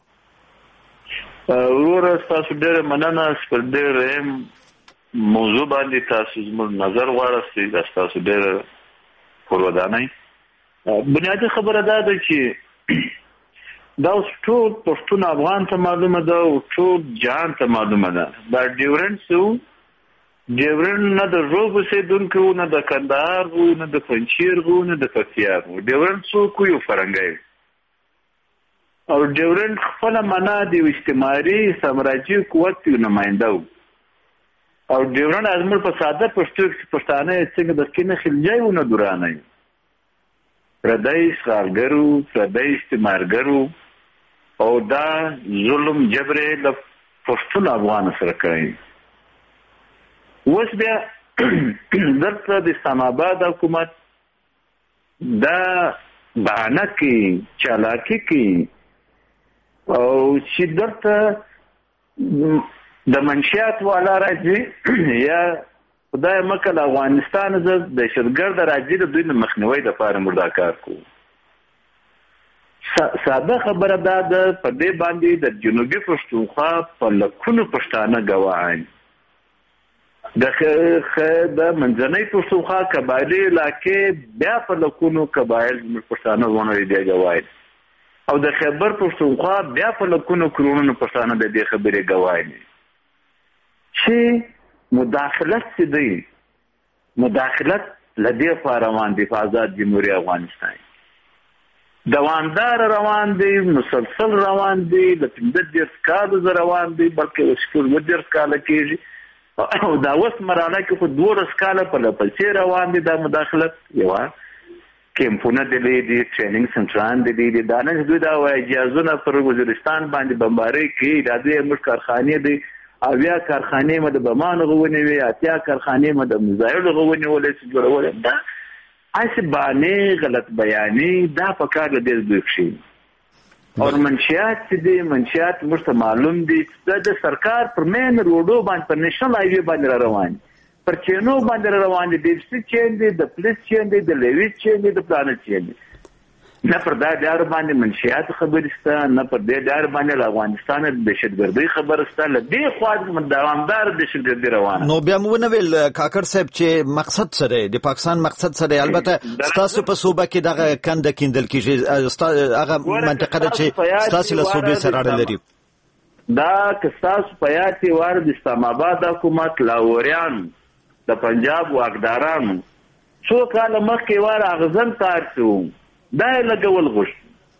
وروره تاسو ډېره مننه پر ډېر موضوع باندې تاسو زموږ نظر غواړئ. تاسو ډېره پرودانئ. بنیادي خبره دا ده چې دا اوس ټول پښتون افغان ته معلومه ده او ټول جهان ته معلومه ده. دا ډیورنډ ډیورنډ نه د روب اوسېدونکي وو، نه د کندهار وو، نه د پنجشیر وو، نه د پکتیا وو. ډیورنډ څوک وو؟ یو فرنګی. او ډیورنډ خپله معنا د یو استعماري سامراجي قوت یو نماینده وو. او ډیورنډ زموږ په ساده پښتو کې پښتانه یې څنګه د کینه خلجی وو، نه دورانه یو پردی اشغالګر وو، پردی استعمارګر وو. او دا ظلم جبر یې له پښتون افغان سره کوي. اوس بیا دلته د اسلام آباد حکومت دا بهانه کوي، چالاکي کوي او چې دلته د منشیات والا راځي یا خدای مکه د افغانستان د دهشتګرد راځي د دوی د مخنیوي دپاره موږ دا کار کوو. ساده خبره دا ده په دې باندې د جنوبي پښتونخوا په لکونو پښتانه ګواهان د منځنۍ پښتونخوا قبایلي علاقې بیا په لکونو قبایل پښتانه ونه دي ګواهي او د خیبر پښتونخوا بیا په لکونو کرونو پښتانه د دې خبرې ګواهي چې مداخلت څه دی. مداخلت لدې خوا روان دي په آزاد جمهوریت افغانستان دوامدار روان دي، مسلسل روان دي، د 15 کالو روان دي، بلکې شپږ 15 کاله کېږي او دا اوس مرحله کې خو 12 کاله په لپسې روان دي. دا مداخلت یوه کیمپونه دي، ټریننګ سنټران دي، دا نه دوی دا وایي جهازونه پر وزیرستان باندې بمبارۍ کوي. دا دوی موږ کارخانې دي، 80 کارخانې مو د بمانو غونې وي، 80 کارخانې مو د میزایلو غونې ولې چې جوړولې. دا هسې بانې غلط بیانې دا په کار له دې دوی کښې او منشیات چې دي منشیات موږ ته معلوم دي دا د سرکار پر مین روډو باندې پر نیشنل هایوې باندې را روان دي، پر چینو باندې را روان دي، د ډیپسي چین دي، د پولیس چین دي، د لیویس چین دي، د پلانټ چین دي. نه پر دا ډار باندې منشیات خبرې شته، نه پر دې ډار باندې له افغانستان د دهشتګردۍ خبره شته. له دې خوا دوامدار دهشتګردي روانه. نو بیا مو ونه ویل کاکړ صاحب چې مقصد څه دی، د پاکستان مقصد څه دی؟ البته ستاسو په صوبه کې دغه کنده کیندل کېږي، هغه منطقه ده چې ستاسو له صوبې سره اړه لري. دا که ستاسو په یاد کې وار د اسلام آباد حکومت لاهوریان د پنجاب واکدارانو څو کاله مخکې وار اغزن تار شو دا یې لګول غوښت.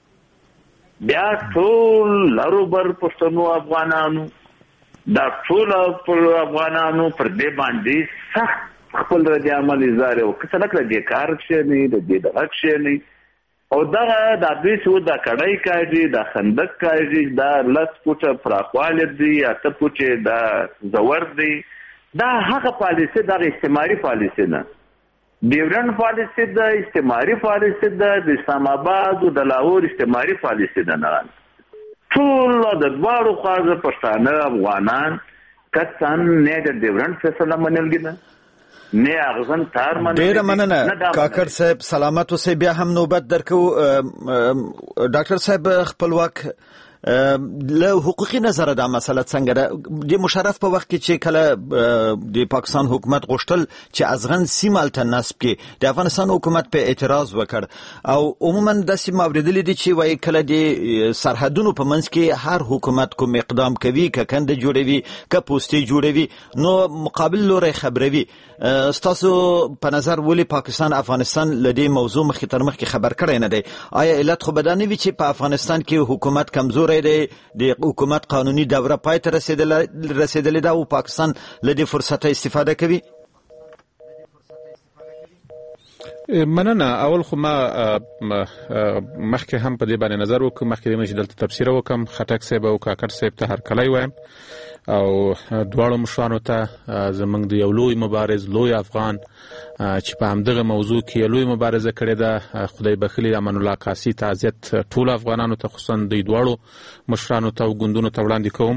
بیا ټول لروبر پښتنو افغانانو دا ټول افغانانو پر دې باندې سخت خپل رد عمل اظهار وکړ. څه لکه دې کار کښې نه د دې دغه کښې نه او دغه د دوی څه دا کړی کاږي، دا خندق کاږي، دا 10 فوټه پراخوالی دی، 8 فوټې دا زور دی. دا هغه پالیسي دغه استعماري پالیسي نه، ډیورنډ پالیسي ده، استعماري پالیسي ده، د اسلام آباد او د لاهور استعماري پالیسي ده. نه ټول د دواړو خواځه پښتانه افغانان کسان نه د ډیورنډ فیصله منلګي نه اغزن تار منلګي. ډیره مننه کاکړ صاحب، سلامت اوسئ. بیا هم نوبت درکو ډاکټر صاحب خپلواک له حقوقي نظر دا مسله څنګه ده؟ د مشرف په وخت کې چې کله د پاکستان حکومت غوښتل چې ازغن سیمه ته نصب کې د افغانستان حکومت په اعتراض وکړ او عموما داسې موردلی دي چې وایي کله د سرحدونو په منځ کې هر حکومت کوم اقدام کوي، که کنده جوړوي، که پوستې جوړوي، نو مقابل لوري خبروي. ستاسو په نظر ولې پاکستان افغانستان لدې موضوع مخکې تر مخکې خبر کړی نه دی؟ آیا علت خو به دا نه وي چې په افغانستان کې حکومت کمزوری کړی دی د حکومت قانوني دوره پای ته رسیدلې ده او پاکستان له دې فرصت استفاده کوي؟ مننه. اول خو ما مخکې هم په دې باندې نظر وکړم، مخکې دې چې دلته تبصره وکړم، خټک صاحب او کاکړ صاحب ته هرکلی وایم او دواړو مشرانو ته زموږ د یو لوی مبارز، لوی افغان چې په همدغه موضوع کې لوی مبارزه کړې ده، خدای بخلي امان الله قاصي تعزیت ټولو افغانانو ته، خصوصا د دواړو مشرانو ته او ګوندونو ته وړاندې کوم.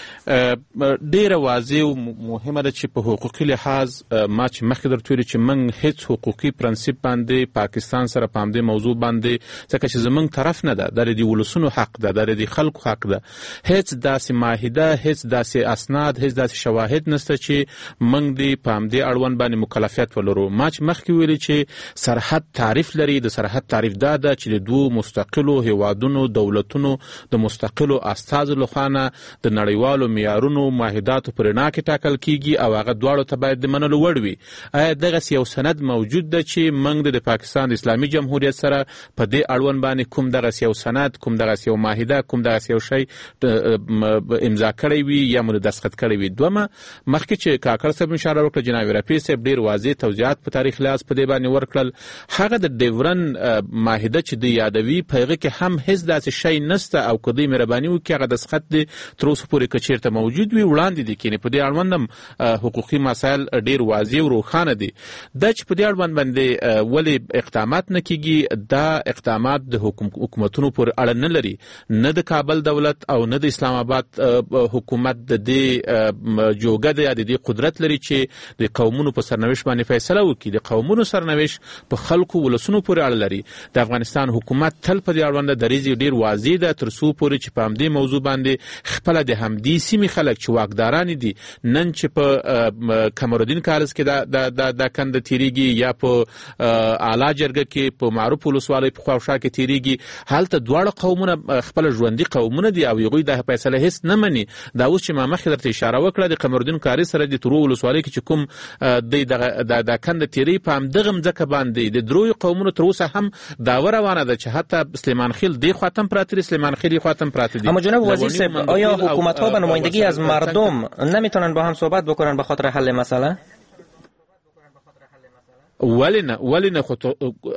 ډیره واضح او مهمه ده چې په حقوقي لحاظ ما چې مخکې درته ویلي چې موږ هیڅ حقوقي پرنسپ باندې پاکستان سره په همدې موضوع باندې، ځکه چې زموږ طرف نه ده، دا د ولسونو حق ده، دا د خلکو حق ده، هیڅ داسې معاهده، هیڅ داسې اسناد، هیڅ داسې شواهد نشته چې موږ دې په همدې اړوند باندې مکلفیت ولرو. ما چې مخکې ویلي چې سرحد تعریف لري، د سرحد تعریف دا ده چې د دوو مستقلو هیوادونو دولتونو د مستقلو استازو لخوا نه د نړیوالو معیارونو معاهداتو په رڼا کې ټاکل کیږي او هغه دواړو ته باید د منلو وړ وي. آیا دغسې یو سند موجود ده چې موږ د پاکستان د اسلامي جمهوریت سره په دې اړوند باندې کوم دغسې یو سند، کوم دغسې یو معاهده، کوم دغسې یو شی امضا کړی وي یا مو دستخط کړی وي؟ دومه مخکې چې کاکړ صاحب اشاره وکړه، جناب رفیع صاحب ډېر واضح توضیحات په تاریخ لحاظ په دې باندې ورکړل. هغه د ډیورن معاهده چې د یادوي په هغه کې هم هیڅ داسې شی نشته او که دوی مهرباني وکړي هغه دستخط دی تر اوسه پورې که چېرته موجود وي وړاندې دي کېنې. په دې اړوند هم حقوقي مسایل ډېر واضح او روښانه دي. دا چې په دې اړوند باندې ولې اقدامات نه کېږي، دا اقدامات د حکومتونو پورې اړه نه لري، نه د کابل دولت او نه د اسلام آباد حکومت د دې جوګه ده یا د دې قدرت لري چې د قومونو په سرنوشت باندې فیصله وکړي. د قومونو سرنوشت په خلکو ولسونو پورې اړه لري. د افغانستان حکومت تل په دې اړوند دریځ ډېر واضح ده تر څو پورې چې په همدې موضوع باندې خپله د همدې سیمې خلک چې واکداران دي، نن چې په کمرالدین کارز کې دا کنده تیریږي یا په اعلی جرګه کې په معروف ولسوالۍ په خواوشا کې تیریږي، هلته دواړه قومونه خپل ژوندي قومونه دي او هغوی دا فیصله هیڅ نه مني. دا اوس چې ما مخکې درته اشاره وکړه د قمرالدین کارز سره د ترو ولسوالۍ کې چې کوم د کنده تیری په همدغه مځکه باندې د دروي قومونو تر اوسه هم دعوه روانه ده چې حتی سلیمان خیل دی خواته هم پراته دي، سلیمان خیل خواته هم پراته دي. اما جناب وزیر صاحب، آیا حکومت‌ها به نمایندگی از مردم نمیتونن با هم صحبت بکنن به خاطر حل مسئله؟ ولی نه خو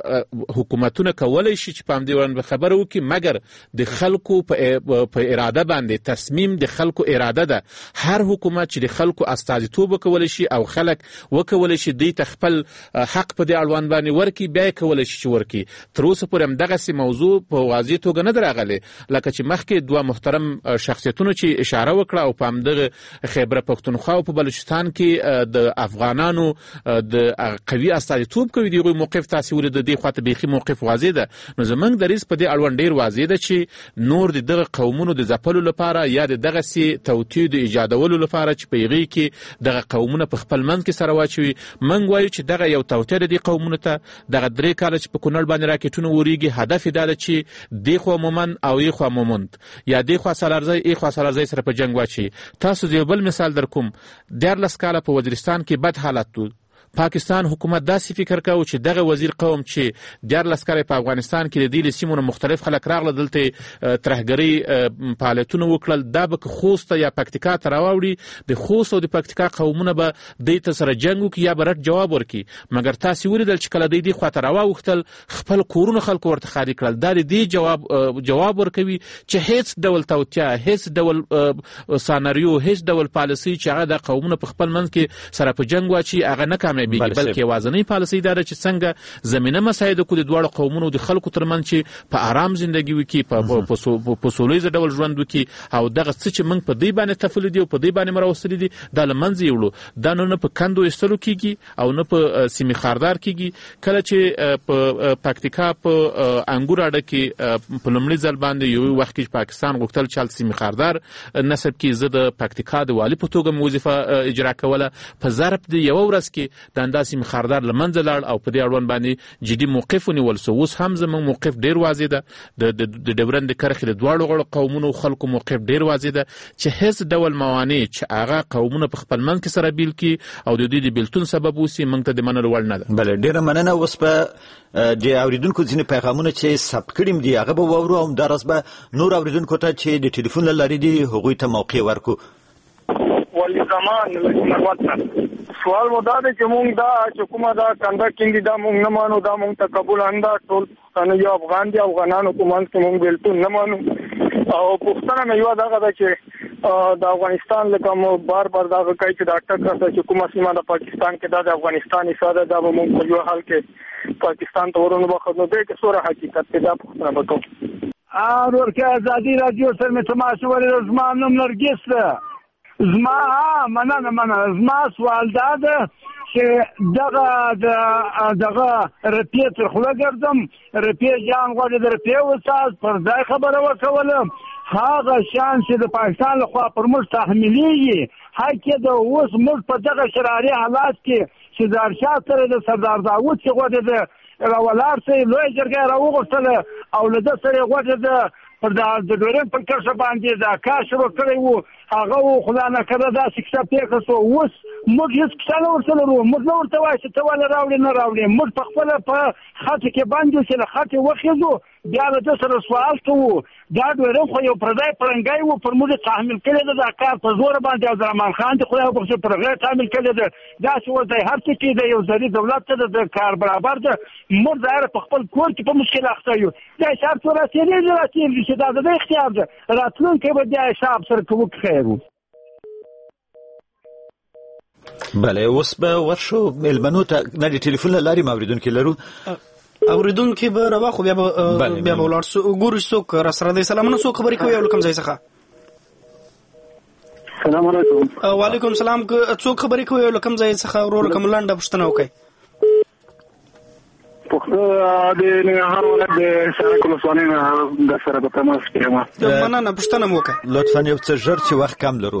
حکومتونه کولای شي چې په همدې وړاندې خبره وکړي، مګر د خلکو په اراده باندې تصمیم د خلکو اراده ده. هر حکومت چې د خلکو استازیتوب وکولی شي او خلک وکولی شي دوی ته خپل حق په دې اړوند باندې ورکړي، بیا یې کولی شي چې ورکړي. تر اوسه پورې همدغسې موضوع په واضح توګه نه ده راغلې، لکه چې مخکې دوه محترم شخصیتونو چې اشاره وکړه او په همدغه خیبر پښتونخوا او په بلوچستان کې د افغانانو د قوي استازیتوب کوي، دغه موقف تاسو ولې د دې خواته بیخي موقف واضح ده. نو زمونږ دریځ په دې اړوند ډیر واضح ده چې نور دغه قومونو د ځپلو لپاره یا دغه سي توطئې د ایجادولو لپاره چې پیغي کې دغه قومونه په خپل منځ کې سره واچوي، منګ وایو چې دغه یو توطئې د قومونو ته دغه درې کال چې په کونړ باندې راکټونه وریږي، هدف دا ده چې دغه مومن او یخوا مومند یا دغه سالارزای یخوا سالارزای سره په جنگ واچي. تاسو یو بل مثال در کوم، 14 کال په وزیرستان کې بد حالت و. پاکستان حکومت داسې فکر کاوه چې دغه وزیر قوم چې 14 کال په افغانستان کې د دې سیمونو مختلف خلک راغله دلته ترهګري فعالیتونه وکړل، دا به خوست یا پکتیکا ته راوړي، د خوست او د پکتیکا قومونه به د ته سره جنگ وکړي یا برټ جواب ورکړي. مګر تاسو ولیدل چې کله د دې خاطر راوختل خپل کورونه خلکو ورته خالي کړل. دا د دې جواب ورکوي چې هیڅ ډول توطئه، هیڅ ډول ساناریو، هیڅ ډول پالیسي چې هغه د قومونو په خپل منځ کې سره په جنگ واچي هغه نه کامیابیږي، بلکې وازنۍ پالیسي دا چې څنګه زمينه مساعده کو د دوړو قومونو د خلکو ترمن چې په آرام ژوندۍ وکي، په سولېز ډول ژوند وکي او دغه څه چې موږ په دې باندې تفصیل دي او په دې باندې مروسل دي دا لمنځه یوړو. دا نه په کندو استلو کیږي او نه په سیمه خاردار کیږي. کله چې په پکتیکا په انګور اډه کې په لومړي ځل باندې یو وخت کې پاکستان غوښتل چې سیمه خاردار نسب کې زه د پکتیکا د والی په توګه وظیفه اجرا کوله، په ظرف د یو ورځ کې د همداسې مخاردار له منځه لاړ او په دې اړوند باندې جدي موقف ونیول سو. اوس هم زموږ موقف ډېر واضح ده، د ډیورند د کرښې د دواړو غړو قومونو خلکو موقف ډېر واضح ده چې هیڅ ډول موانع چې هغه قومونه په خپل منځ کې سره بیل کړي او د دوی د بیلتون سبب وسي موږ ته د منلو وړ نه ده. بله ډېره مننه. اوس په د اوریدونکو ځینې پیغامونه چې ثبت کړي دي هغه به واورو او همداراز به نور اوریدونکو ته چې د ټلیفون له لارې دي هغوی ته موقع ورکړو. ولی زمان وطن سوال مو دا دی چې مونږ دا چې کومه دا کنده کیندي دا مونږ نه مانو، دا مونږ ته قبول انده ټول پښتانه یو افغان دي، افغانانو په منځ کې مونږ بیلتون نه مانو. او پښتنه مې یو دغه ده چې د افغانستان لکه مو بار دغه کوي چې دا ټکر چې کومه سیمه د پاکستان کې دا د افغانستان حصہ ده، دا به مونږ په یو حال کې پاکستان ته ورونو بخښو. نو دې کې سوره حقیقت کې دا پښتنه وکړو. ورکه ازادي رادیو سره مې تماس ولې زما نوم نرګس ده. زما زما سوال دا ده چې دغه رپی تر خوله ګرځم، رپی جان غواړي د رپی وساز پر ځای خبره وکولم. هغه شان چې د پاکستان لخوا پر موږ تحمیلیږي حق د اوس موږ په دغه شراري حالات کې چې د ارشاد سره د سردار داود چې غواړي د راولار سره لوی جرګه راوغوښتله او له ده سره غواړي د پر د ډیورند په کرښه باندې دا کار شروع کړی و، هغه و خدا نه کړه داسې کیسه پېښه سوه. اوس موږ هېڅ کیسه نه ورته لرو، موږ نه ورته وایو چې ته ولې راوړې نه راوړې. موږ په خپله په خټې کې بند یو چې له خټې وخېږو بیا له ده سره سوال کوو. دا ډیورند خو یو پردی پړنګی و، پر موږ تحمیل کړی ده دا کار په زوره باندې. عبدالرحمن خان دې خدای وبخښي پر هغه تحمیل کړی ده. داسې اوس دی هر څه کې د یو زري دولت ته د کار برابر ده. موږ ظاهره په خپل کور کې په مشکل اخته یو. دا حساب څو راتېرېږي چې دا د ده اختیار ده، راتلونکی به بیا حساب سره کوو که خیر و. بله اوس به ورشو مېلمنو ته نه د ټلیفون له لارې اوریدونکي لرو. اوریدونکي به راواخو بیا به ولاړ سو. ګورو څوک راسره دی. سلامونه، څوک خبرې کوي او له کوم ځای څخه؟ سلام علیکم. وعلیکم سلام. څوک خبرې کوي او له کوم ځای څخه؟ ورور کوم لنډه پوښتنه وکړئ. د ننګرهار ولایت د سړک ولسوالۍ نه د سره په تماس کې یم. مننه. پوښتنه مو وکړه. لطفا یو څه ژر چې وخت کم لرو.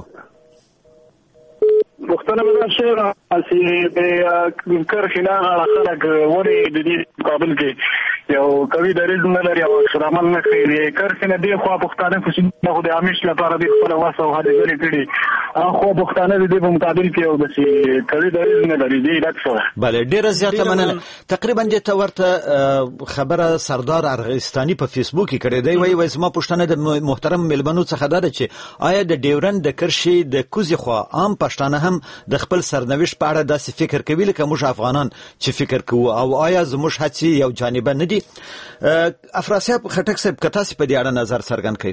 پوښتنه مې دا شوې چې د کرښې نه خلک ولې د دې مقابل کې یو قوي دلیل نه لري او عمل نه کوي. د کرښې نه دې خوا پښتانه خو د عامیش لپاره د خپله وس او هلې ځلې کړي، خو پښتانه د دې په مقابل کې یو داسې قوي دلیل نه لري. دې علت څه ده؟ بله ډېره زیاته مننه. تقریبا دې ته ورته خبره سردار ارغستاني په فیسبوک کې کړې دی. وایي زما پوښتنه د محترم مېلمنو څخه دا ده چې آیا د ډیورند د کرښې د کوزې خوا عام پښتانه هم د خپل سرنوشت په اړه داسې فکر کوي لکه موږ افغانان چې فکر کوو، او آیا زموږ هڅې یو جانبه نه دي؟ افراسیاب خټک صاحب که تاسې په دې اړه نظر څرګند کړئ.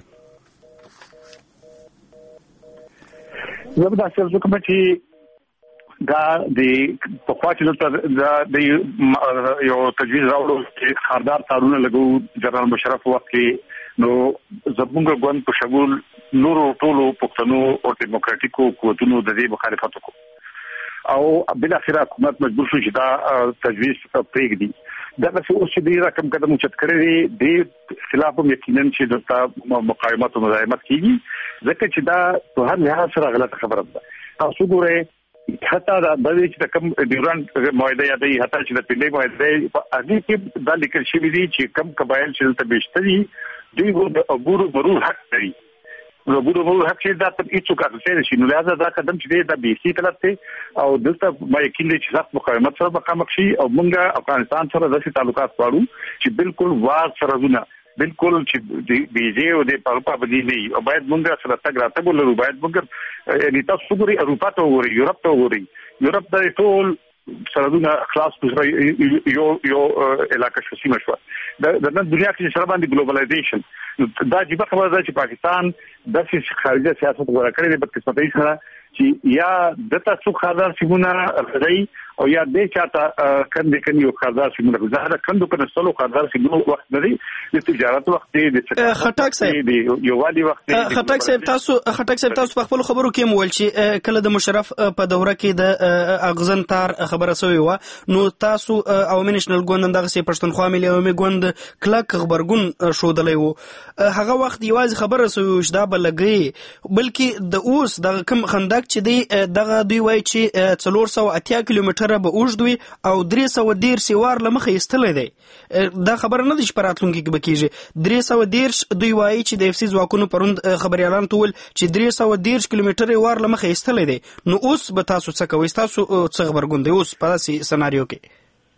زه به داسې وکړم چې دا د پخوا چې دلته د یو تجویز راوړو چې خاردار تارونه لګو جنرال مشرف وخت کې، نو زموږ ګوند په شمول نورو ټولو پښتنو او دیموکراتیکو قوتونو د دې مخالفت وکړو او بالاخره حکومت مجبور شو چې دا تجویز پرېږدي. دا چې اوس چې دې رقم قدم اوچت کړی دی د خلاف هم یقینا چې دلته مقاومت او مزاحمت کیږي، ځکه چې دا په هر لحاظ سره غلطه خبره ده. تاسو ګورئ حتی دا چې د کم ډیورند معاهده یا د حتی چې د پندې معاهده په اړه کې دا لیکل شوی دی چې کم قبایل چې دلته بیشتري دوی د عبور مرور حق لري. نو عبور مرور حق چې دا په هیڅ کار شي نو لہذا دا قدم چې دا بیسي طلب دی او دلته ما یقین دی چې سخت مقاومت سره مخامخ شي او موږ افغانستان سره داسې تعلقات غواړو چې بالکل واضح سرحدونه بالکل چې بیزه او د پاروپا بدی نه او باید موږ سره تګ راتګ ولرو. باید موږ یعنی تاسو ګورئ اروپا ته وګورئ، یورپ ته وګورئ، یورپ د ټول سرحدونه خلاص یو علاقه شسیمه شو. د دنیا کې سره باندې ګلوبلایزیشن دا جيبه خبره ده چې پاکستان د خارجه سیاست غوړه کړې ده په قسمتۍ سره چې یا دته څو خاردار سیمونه راځي او یا د چاته کندې کني او خاردار سیمونه ظاهر کندو کنه سلو خاردار سیمونه وخت لري د تجارت وخت دی خټک صاحب یو والی وخت خټک صاحب تاسو په خپل خبرو کې مول چې کله د مشرف په دوره کې د اغزن تار خبره سوی و نو تاسو او نېشنل ګوند دغه سي پښتونخوا ملي عمومي ګوند کلک خبرګون شودلې وو هغه وخت یوازې خبره سوي چې دا به لګي، بلکې د اوس دغه کم خندق چې دی دغه دوی وایي چې 480 کیلومتره به اوږد وي او 310 سوار له مخې ایستلی دی. دا خبره نه ده چې په راتلونکي کې به کېږي. 310 دوی وایي چې د اف سی ځواکونو پرون خبریالانو ته وویل چې 310 کیلومتره وار له مخې ایستلی دی. نو اوس به تاسو څه کوئ؟ تاسو څه غبرګون دی اوس په داسې سناریو کې؟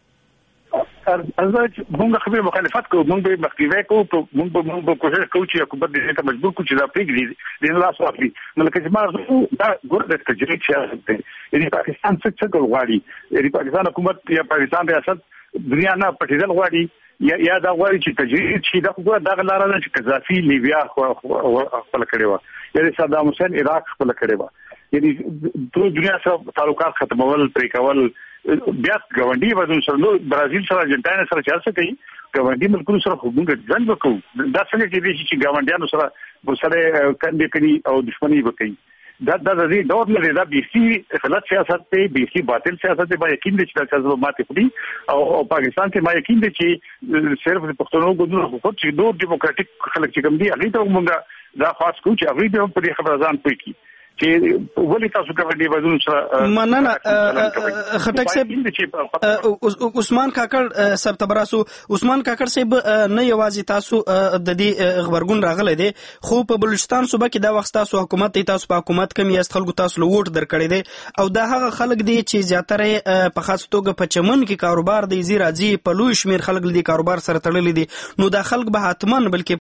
موږ خبرې مخالفت کوو، موږ به مخنیوی کوو، موږ به کوشش کوو چې حکومت دې ته مجبور کړو چې دا پرېږدي د لاس واخلي. نو لکه چې ما دا ګوره د تجربې سیاست دی، یعنې پاکستان څه کول غواړي، یعنې پاکستان حکومت یا پاکستان ریاست دنیا نه پټېدل غواړي یا دا غواړي چې تجربه شي. دا ګوره دغه لاره ده چې قذافي لیبیا خپله کړې وه، یعنې صدام حسین عراق خپله کړې وه، یعنې ټول دنیا سره تعلقات ختمول پرې کول. بیا ګاونډي وزن سره برازیل سره ارجنټاین سره چارڅه کوي، ګاونډي ملکونو سره خو موږ ځان وکړو. دا څنګه کېدای شي چې ګاونډیانو سره کندې کوي او دښمني وکړي؟ دا د دې ډور نه دی، دا بیخي غلط سیاست دی، بیخي باطل سیاست دی. ما یقین دی چې دا سیاست ماتې خوري او پاکستان کې ما یقین دی چې صرف د پښتنو ګوندونو حکومت چې نور ډیموکراټیک خلک چې کوم دي هغې ته موږ دا خاص کوو چې هغوی به هم په دې خبره ځان پوه کړي چې ولې تاسو ګاونډي وزن سره. مننه خټک صاحب. عثمان کاکړ صاحب ته براسو. عثمان کاکړ صاحب نه یوازې تاسو د دې غبرګون راغلی دی، خو په بلوچستان صوبه کې دا وخت تاسو حکومت دی، تاسو په حکومت کې یاست، خلکو تاسو له ووټ درکړی دی او دا هغه خلک دي چې زیاتره په خاص توګه په چمن کې کاروبار دی، زی راځي په لوی شمیر خلک دي کاروبار سره تړلي دي. نو دا خلک به حتما بلکې